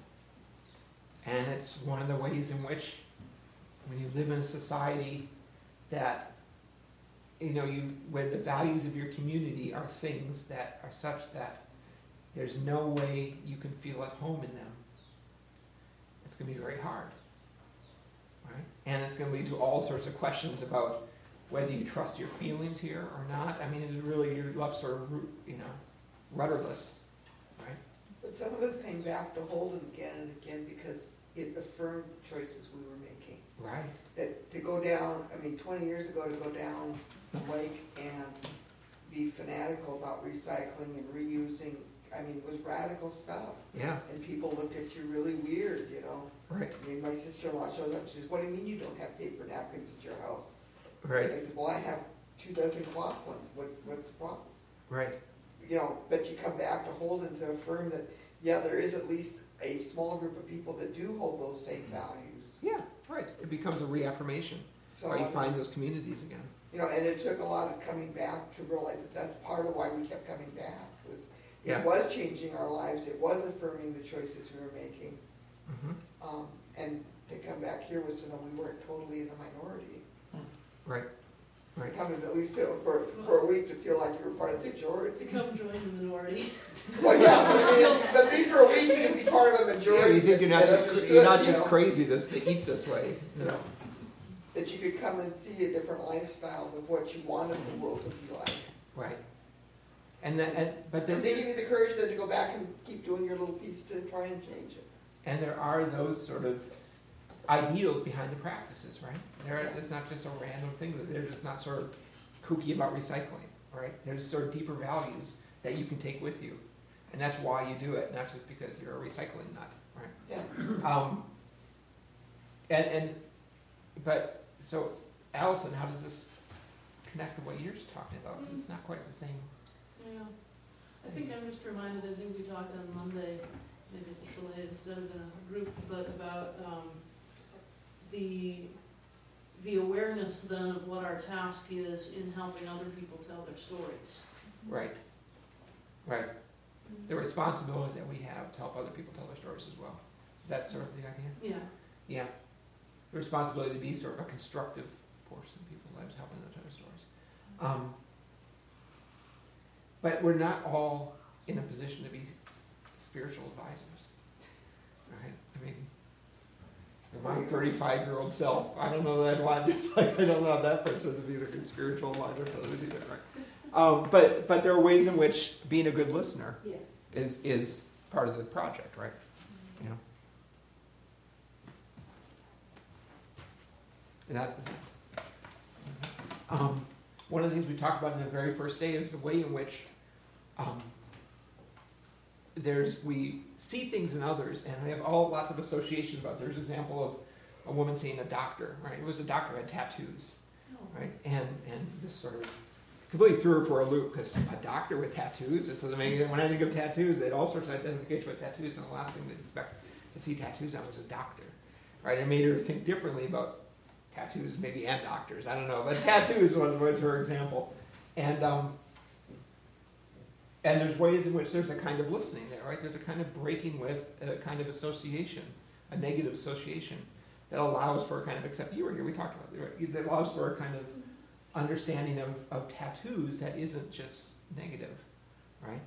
and it's one of the ways in which, when you live in a society that, you know, you where the values of your community are things that are such that there's no way you can feel at home in them, it's going to be very hard, right? And it's going to lead to all sorts of questions about whether you trust your feelings here or not. I mean, it's really, you're left sort of, ru- you know, rudderless, right? But some of us came back to Holden again and again because it affirmed the choices we were making. Right. That to go down, I mean, twenty years ago, to go down the lake and be fanatical about recycling and reusing, I mean, it was radical stuff. Yeah, And people looked at you really weird, you know? right, I mean, my sister-in-law shows up, she says, what do you mean you don't have paper napkins at your house? right, I said, well, I have two dozen cloth ones, what, what's the problem? right. You know, but you come back to Holden to affirm that, yeah, there is at least a small group of people that do hold those same values. Yeah, right. It becomes a reaffirmation, So, or you find those communities again. you know, and it took a lot of coming back to realize that that's part of why we kept coming back, was Yeah. it was changing our lives, it was affirming the choices we were making. Hmm. Um, and to come back here was to know we weren't totally in the minority. Right, right. Come and at least feel, for, for a week to feel like you were part of the majority. Come join the minority. Well, yeah, but I mean, but at least for a week you can be part of a Yeah, majority. you think you're not that just, understood, you're not you just know, crazy to, to eat this way, you know? that you could come and see a different lifestyle of what you wanted the world to be like. Right. And then, and, but And they give then, you the courage then to go back and keep doing your little piece to try and change it. and there are those sort of ideals behind the practices, right? There, it's not just a random thing, that they're just not sort of kooky about recycling, right? There's sort of deeper values that you can take with you. And that's why you do it, not just because you're a recycling nut, right? Yeah. Um, and, and, but, so Allison, how does this connect to what you're just talking about? It's not quite the same. Yeah, I think I'm just reminded, I think we talked on Monday, maybe at the chalet instead of in a group, but about, um, the, the awareness then of what our task is in helping other people tell their stories. Right, right. The responsibility that we have to help other people tell their stories as well. Is that sort of the idea? Yeah, Yeah. The responsibility to be sort of a constructive force in people's lives, helping them tell their stories. Um, but we're not all in a position to be spiritual advisors, right? I mean, my thirty-five-year-old self, I don't know that I'd want, just like, I don't know that person to be the good spiritual advisor for them either, right? Um, but, but there are ways in which being a good listener Yeah. is, is part of the project, right? You know? And that is that. Um, one of the things we talked about in the very first day is the way in which um, there's we see things in others, and we have all lots of associations about. There's an example of a woman seeing a doctor, right? It was a doctor who had tattoos, right? And and this sort of completely threw her for a loop, because a doctor with tattoos, it's amazing. When I think of tattoos, they had all sorts of identification with tattoos, and the last thing they'd expect to see tattoos on was a doctor, right? It made her think differently about tattoos, maybe, and doctors, I don't know, but tattoos was, was her example. And um, and there's ways in which there's a kind of listening there, right? There's a kind of breaking with a kind of association, a negative association, that allows for a kind of, except you were here, we talked about it, right? That allows for a kind of understanding of, of tattoos that isn't just negative, right?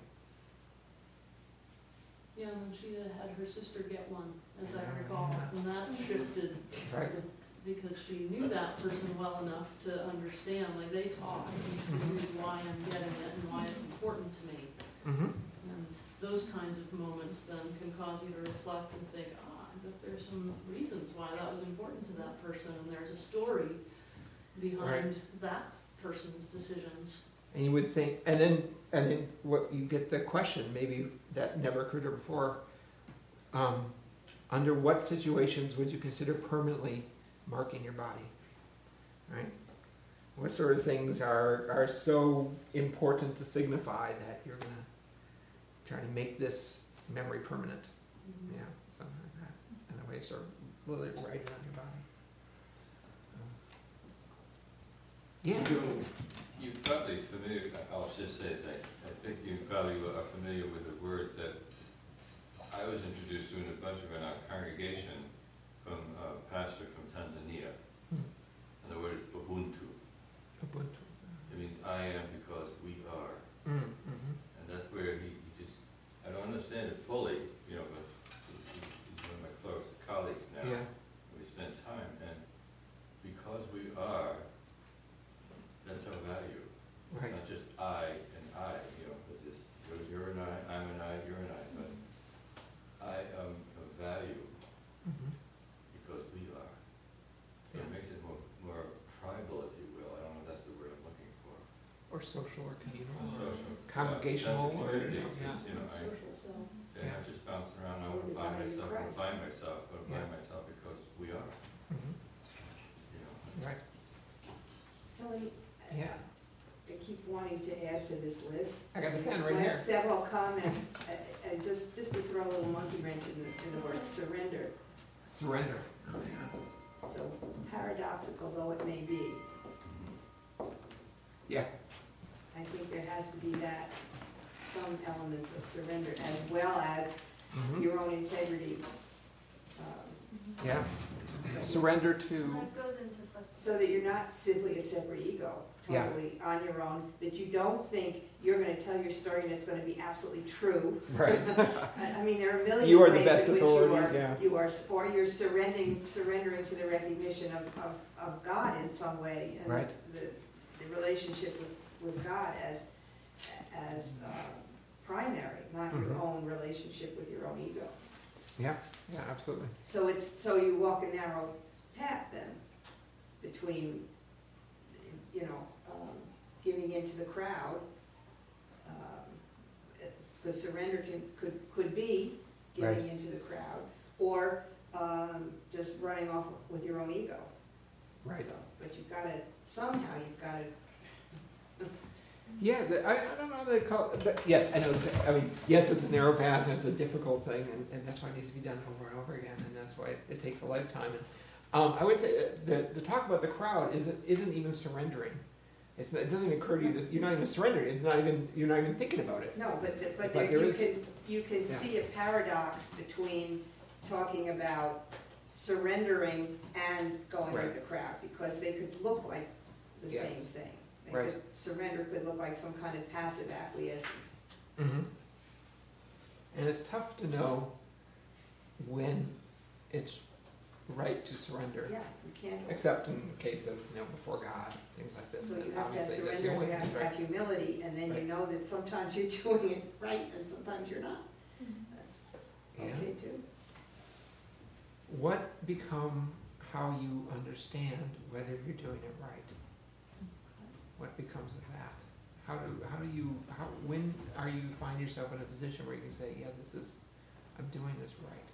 yeah, and then she had her sister get one, as I recall, and that shifted. Right. Because she knew that person well enough to understand, like they talk, and she Mhm. knew why I'm getting it and why it's important to me. Mm-hmm. And those kinds of moments then can cause you to reflect and think, ah, I bet there's some reasons why that was important to that person, and there's a story behind that person's decisions. And you would think, and then, and then what you get the question, maybe that never occurred to her before, um, under what situations would you consider permanently marking your body, right? What sort of things are, are so important to signify that you're going to try to make this memory permanent? Mhm. Yeah, something like that. And a way sort of really write it on your body. Yeah. You're probably familiar, I'll just say this, I, I think you probably are familiar with a word that I was introduced to in a bunch of in our congregation from a pastor from Tanzania. Hmm. And the word is Ubuntu. Ubuntu. It means I am because we are. Mm, mm-hmm. And that's where he, he just, I don't understand it fully, you know, but he's, he's one of my close colleagues now. Yeah. We spend time, and because we are, social or communal or social. congregational Yeah, or, sense of you know, community, yeah. it's, you know, I, Social, so. yeah, not just bouncing around Or over the by body of myself, or Christ. by myself, but by Yeah. myself because we are, Mhm. you know. Right, So, any- yeah. I keep wanting to add to this list. I got the pen Last right here. Several comments, uh, uh, just, just to throw a little monkey wrench in the, in the word surrender. Surrender. Oh, yeah. So paradoxical though it may be, Yeah. I think there has to be that, some elements of surrender as well as Mhm. your own integrity. um, Yeah. Surrender to, That goes into flexibility. So that you're not simply a separate ego, Yeah. totally on your own, that you don't think you're gonna tell your story and it's gonna be absolutely true. right. I, I mean, there are a million You are the ways best in which you authority, are, yeah. you are, or you're surrendering, surrendering to the recognition of, of, of God in some way. And Right. the, the relationship with, with God as, as uh, primary, not your Mhm. own relationship with your own ego. Yeah, yeah, absolutely. So it's, so you walk a narrow path then, between, you know, um, giving into the crowd. Um, The surrender can, could, could be giving Right. into the crowd, or, um, just running off with your own ego. Right. So, but you've gotta, somehow you've gotta, Yeah, the, I, I don't know how they call it, but yes, I know, I mean, yes, it's a narrow path and it's a difficult thing, and, and that's why it needs to be done over and over again, and that's why it, it takes a lifetime. And, um, I would say that the, the talk about the crowd isn't, isn't even surrendering. It's not, it doesn't even occur to you, to, you're not even surrendering, it's not even, you're not even thinking about it. no, but, the- but But there, there you is- can, you can see a paradox between talking about surrendering and going with Right. the crowd, because they could look like the Yes. same thing. They Right. could, surrender could look like some kind of passive acquiescence. Mm-hmm. And it's tough to know when it's right to surrender, Yeah, you can't. always- except in the case of, you know, before God, things like this. So and you have to have obviously that's the surrender, only you have thing, to right? have humility, and then you Right. know that sometimes you're doing it right and sometimes you're not. That's Yeah. okay too. What become how you understand whether you're doing it right? What becomes of that? How do, how do you, how, when are you find yourself in a position where you can say, yeah, this is, I'm doing this right?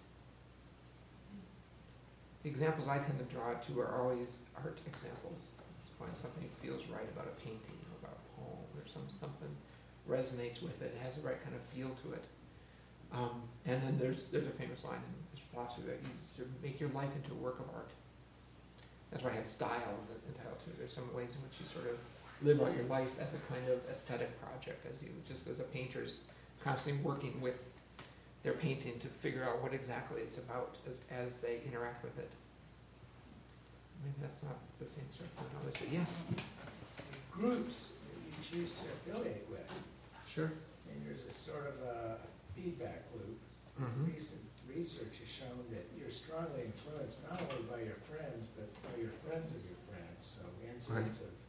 The examples I tend to draw to are always art examples. It's when something feels right about a painting or about a poem or some, something resonates with it, it has the right kind of feel to it. Um, and then there's, there's a famous line in this philosophy that you to make your life into a work of art. That's why I had style entitled to it. There's some ways in which you sort of live out your life as a kind of aesthetic project, as you, just as a painter's constantly working with their painting to figure out what exactly it's about as, as they interact with it. Maybe that's not the same sort of knowledge, but yes. Groups that you choose to affiliate with, Sure. and there's a sort of a feedback loop. Mm-hmm. Recent research has shown that you're strongly influenced not only by your friends, but by your friends of your friends. So incidents of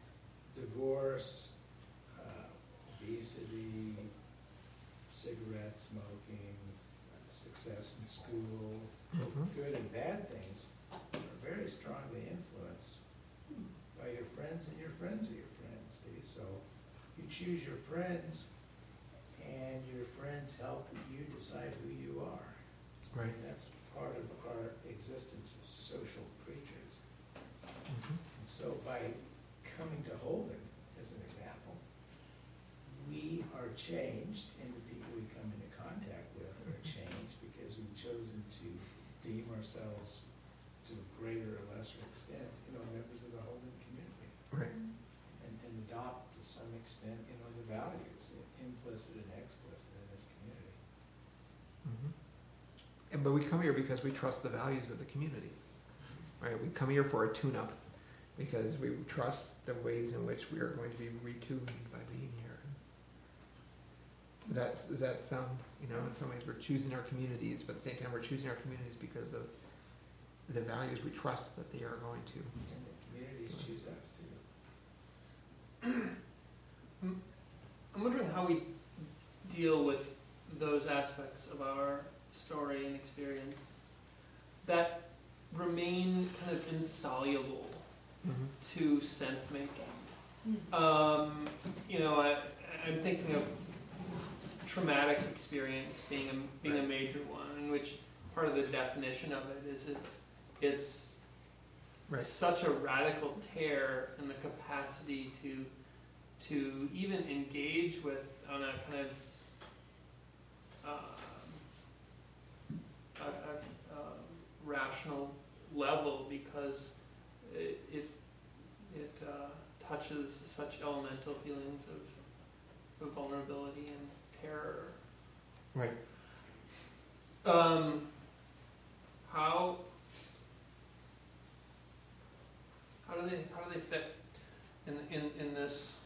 divorce, uh, obesity, cigarette smoking, uh, success in school, Mhm. good and bad things are very strongly influenced by your friends and your friends of your friends. See? So you choose your friends, and your friends help you decide who you are. Right. And that's part of our existence as social creatures. Mhm. And so by coming to Holden, as an example, we are changed, and the people we come into contact with are changed because we've chosen to deem ourselves to a greater or lesser extent, you know, members of the Holden community. Right. And, and adopt to some extent, you know, the values, implicit and explicit in this community. Mhm. And, but we come here because we trust the values of the community, right? We come here for a tune-up because we trust the ways in which we are going to be retuned by being here. Does that, does that sound, you know, in some ways we're choosing our communities, but at the same time we're choosing our communities because of the values we trust that they are going to. And the communities choose us too. I'm wondering how we deal with those aspects of our story and experience that remain kind of insoluble Mm-hmm. to sense making. Um, you know, I, I'm thinking of traumatic experience being a, being a major one, in which part of the definition of it is it's, it's Right. such a radical tear in the capacity to, to even engage with on a kind of, um, a, a, a rational level, because it, it, it uh, touches such elemental feelings of, of vulnerability and terror. Right. Um, how how do they how do they fit in in, in this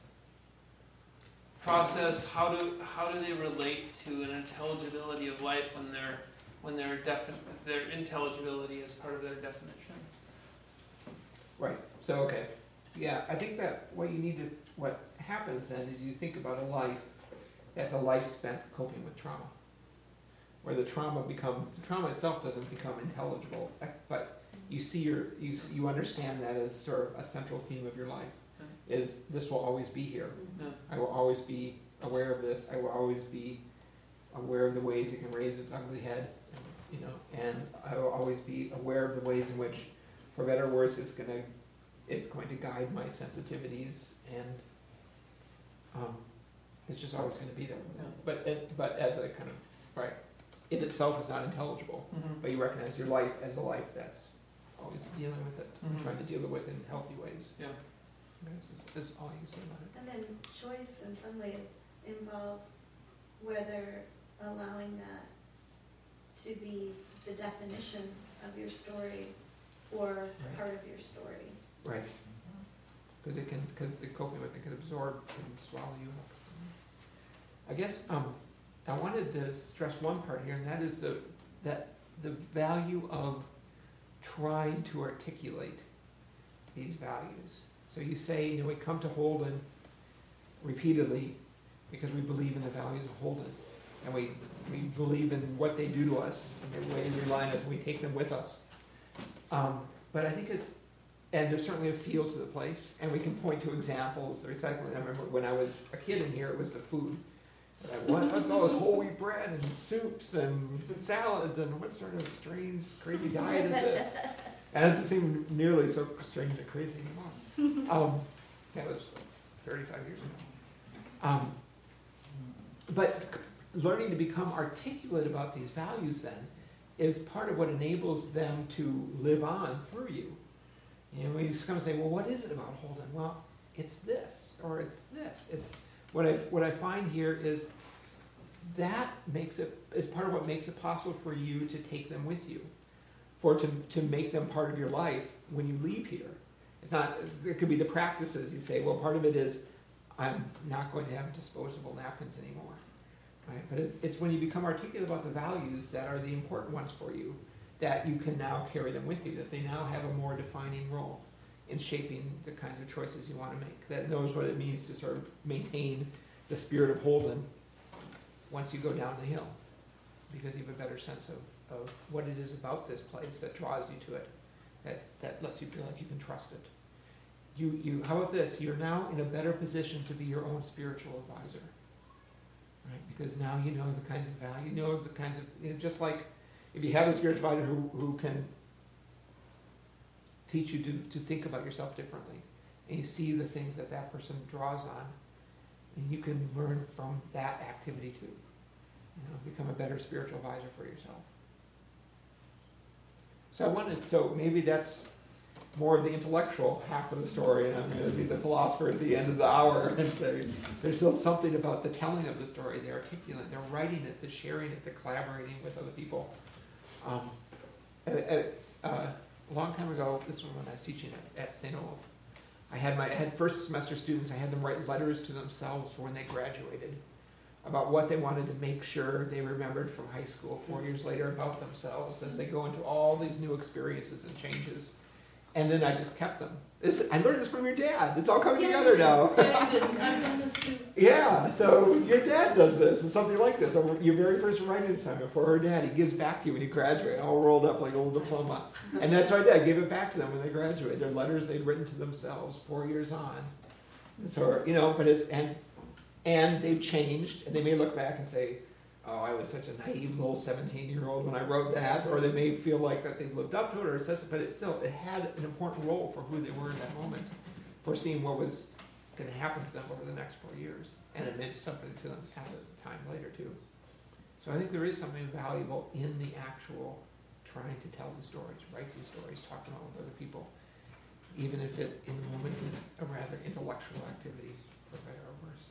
process? How do how do they relate to an intelligibility of life when their when their defi- their intelligibility is part of their definition? Right. So okay. Yeah, I think that what you need to what happens then is you think about a life that's a life spent coping with trauma, where the trauma becomes the trauma itself doesn't become intelligible, but you see your you you understand that as sort of a central theme of your life. Yeah. Is this will always be here. Yeah. I will always be aware of this. I will always be aware of the ways it can raise its ugly head, you know, and I will always be aware of the ways in which, for better or worse, it's gonna it's going to guide my sensitivities, and um, it's just always going to be there. Yeah. But it, but as a kind of right, it itself is not intelligible. Mm-hmm. But you recognize your life as a life that's always dealing with it, Mhm. trying to deal with it in healthy ways. Yeah. I guess is, is all you can say about it. And then choice in some ways involves whether allowing that to be the definition of your story or Right. part of your story. Right. Because it can, because the coping with it can absorb and swallow you up. I guess um, I wanted to stress one part here, and that is the that the value of trying to articulate these values. So you say, you know, we come to Holden repeatedly because we believe in the values of Holden, and we we believe in what they do to us and the way they rely on us, and we take them with us. Um, but I think it's, and there's certainly a feel to the place, and we can point to examples. The recycling, I remember when I was a kid in here, it was the food. Like, what, what's all this whole wheat bread and soups and salads, and what sort of strange, crazy diet is this? And it doesn't seem nearly so strange and crazy anymore. Um, that was thirty-five years ago. Um, but learning to become articulate about these values then is part of what enables them to live on through you. You know, we just come and say, well, what is it about Holden? Well, it's this, or it's this. It's what I what I find here is that makes it is part of what makes it possible for you to take them with you, for to to make them part of your life when you leave here. It's not. It could be the practices. You say, well, part of it is I'm not going to have disposable napkins anymore, right? But it's it's when you become articulate about the values that are the important ones for you, that you can now carry them with you, that they now have a more defining role in shaping the kinds of choices you want to make, that knows what it means to sort of maintain the spirit of Holden once you go down the hill, because you have a better sense of, of what it is about this place that draws you to it, that, that lets you feel like you can trust it. You, you, how about this? You're now in a better position to be your own spiritual advisor, right? Because now you know the kinds of value, you know the kinds of, you know, just like if you have a spiritual advisor who, who can teach you to, to think about yourself differently, and you see the things that that person draws on, and you can learn from that activity too. You know, become a better spiritual advisor for yourself. So I wanted, so maybe that's more of the intellectual half of the story, and I'm going to be the philosopher at the end of the hour. And there, there's still something about the telling of the story, the articulate, the writing it, the sharing it, the collaborating with other people. Um, at, at, uh, a long time ago, this was when I was teaching at, at Saint Olaf, I had my I had first semester students, I had them write letters to themselves for when they graduated about what they wanted to make sure they remembered from high school four years later about themselves as they go into all these new experiences and changes. And then I just kept them. This, I learned this from your dad. It's all coming Yeah, together now. Yeah, I did. I've done this too. Yeah, so your dad does this, and something like this. So your very first writing assignment for her dad, he gives back to you when you graduate, all rolled up like a little diploma. And that's what I did. I gave it back to them when they graduated. Their letters they'd written to themselves four years on. So, you know, but it's, and, and they've changed, and they may look back and say, oh, I was such a naive little seventeen-year-old when I wrote that, or they may feel like that they've lived up to it, or it says, but it still, it had an important role for who they were in that moment, foreseeing what was gonna happen to them over the next four years, and it meant something to them at the time later too. So I think there is something valuable in the actual trying to tell the stories, write these stories, talk them out with other people, even if it, in the moment, is a rather intellectual activity, for better or worse.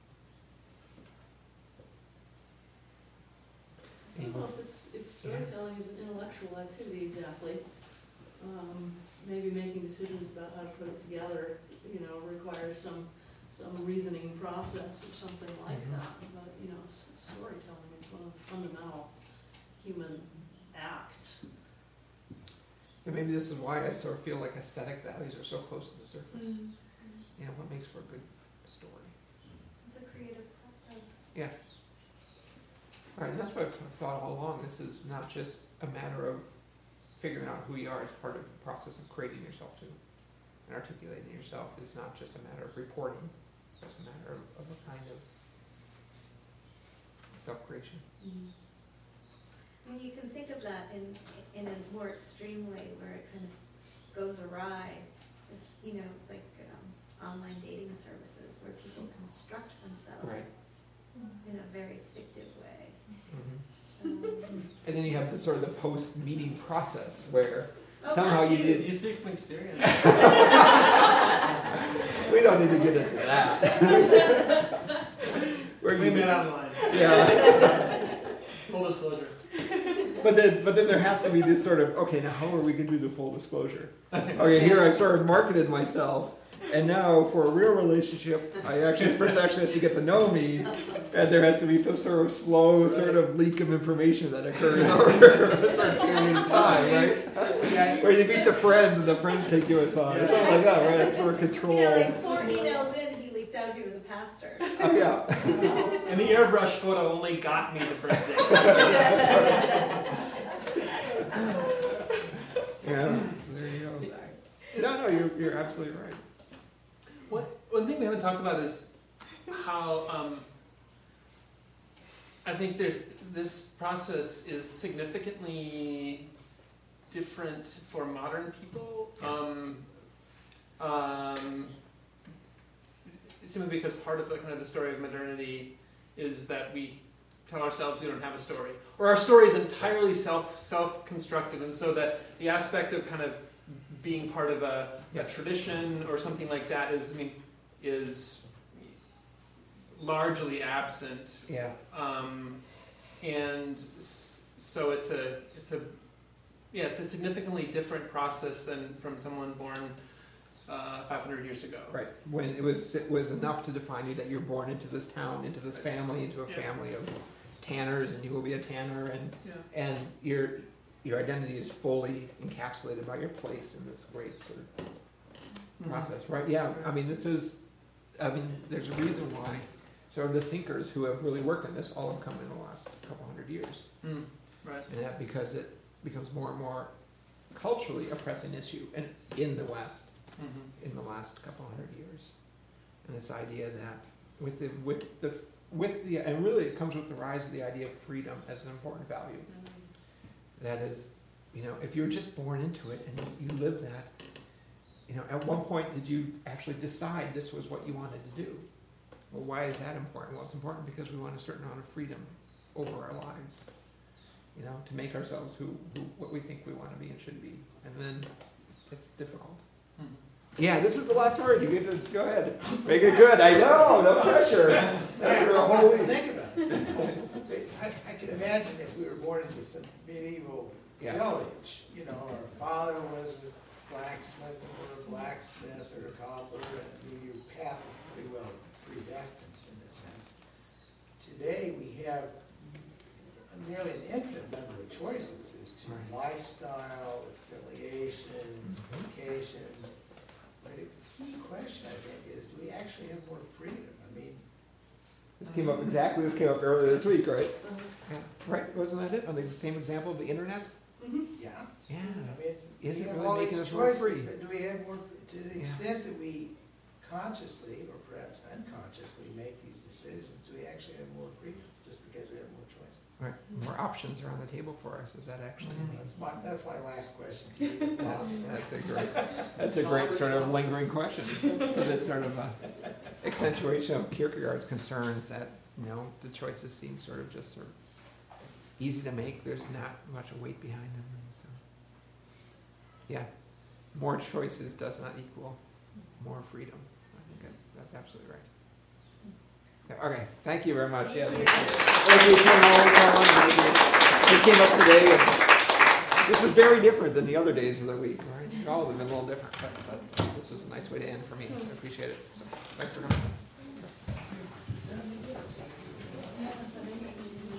I don't know if it's, if storytelling is an intellectual activity exactly. Um, maybe making decisions about how to put it together, you know, requires some, some reasoning process or something like Mhm. that. But, you know, s- storytelling is one of the fundamental human acts. And maybe this is why I sort of feel like aesthetic values are so close to the surface. Mm-hmm. You know, what makes for a good story. It's a creative process. Yeah. Right, and that's what I've thought all along. This is not just a matter of figuring out who you are as part of the process of creating yourself too. And articulating yourself is not just a matter of reporting, it's a matter of, of a kind of self-creation. Mm. I mean, you can think of that in, in a more extreme way where it kind of goes awry. Is, you know, like um, online dating services where people construct themselves Right. in a very fictive way. Mm-hmm. Um, And then you have the sort of the post-meeting process where oh, somehow you You, did. you speak from experience. We don't need to get into that. Where We you met online. Yeah. Full disclosure. But then, but then there has to be this sort of, okay, now how are we going to do the full disclosure? Okay, here I've sort of marketed myself, and now for a real relationship, I actually, this person actually has to get to know me, and there has to be some sort of slow sort of leak of information that occurs over a certain period of time, right? Yeah. Where you meet the friends, and the friends take you aside, or something like that, right? It's sort of controlled. You know, like four emails in, he leaked out he was a pastor. Oh, yeah. And the airbrush photo only got me the first day. Yeah, so there you go. No, no, you're, you're absolutely right. One, one thing we haven't talked about is how um, I think there's this process is significantly different for modern people. Um, um, simply because part of the kind of the story of modernity is that we tell ourselves we don't have a story, or our story is entirely self self constructed, and so that the aspect of kind of being part of a, Yeah. a tradition or something like that is, I mean, is largely absent, Yeah. um, and s- so it's a it's a yeah it's a significantly different process than from someone born uh, five hundred years ago. Right. When it was it was enough to define you that you're born into this town, into this family, into a Yeah. family of tanners, and you will be a tanner, and Yeah. and your your identity is fully encapsulated by your place in this great sort of Mhm. process, right? Yeah. I mean, this is. I mean, there's a reason why. Sort of the thinkers who have really worked on this all have come in the last couple hundred years, Mm, right. and that because it becomes more and more culturally a pressing issue, and in the West. Mm-hmm. In the last couple hundred years, and this idea that with the with the with the and really it comes with the rise of the idea of freedom as an important value. That is, you know, if you're just born into it and you, you live that, you know, at one point did you actually decide this was what you wanted to do? Well, why is that important? Well, it's important because we want a certain amount of freedom over our lives, you know, to make ourselves who, who what we think we want to be and should be, and then it's difficult. Mhm. Yeah, this is the last word. You get to go ahead. Make it good. I know, no pressure. After a whole week. Think about it. I, I can imagine if we were born into some medieval Yeah. village, you know, our father was a blacksmith, or a blacksmith, or a cobbler, and I mean, your path is pretty well predestined in a sense. Today, we have nearly an infinite number of choices as to Right. lifestyle, affiliations, vocations. But a key question, I think, is do we actually have more freedom? I mean, This came up exactly. This came up earlier this week, right? Uh, Yeah. Right. Wasn't that it? On the same example of the internet. yeah. Yeah. I mean, Is we it have really all making these us more choices, free? but do we have more, to the Yeah. extent that we consciously, or perhaps unconsciously, make these decisions, do we actually have more freedom just because we have more choices? Right. More options are on the table for us. Is that actually? That's my, that's my last question to you. That's, that's a great, that's a great sort of lingering question, because it's sort of a accentuation of Kierkegaard's concerns that, you know, the choices seem sort of just sort of easy to make. There's not much weight behind them. So, yeah, more choices does not equal more freedom. I think that's that's absolutely right. Yeah, okay, thank you very much. Yeah, thank you. Thank you, Ken, all you came up today. And this was very different than the other days of the week, right? All of them been a little different, but, but this was a nice way to end for me. I appreciate it. So, thanks for coming.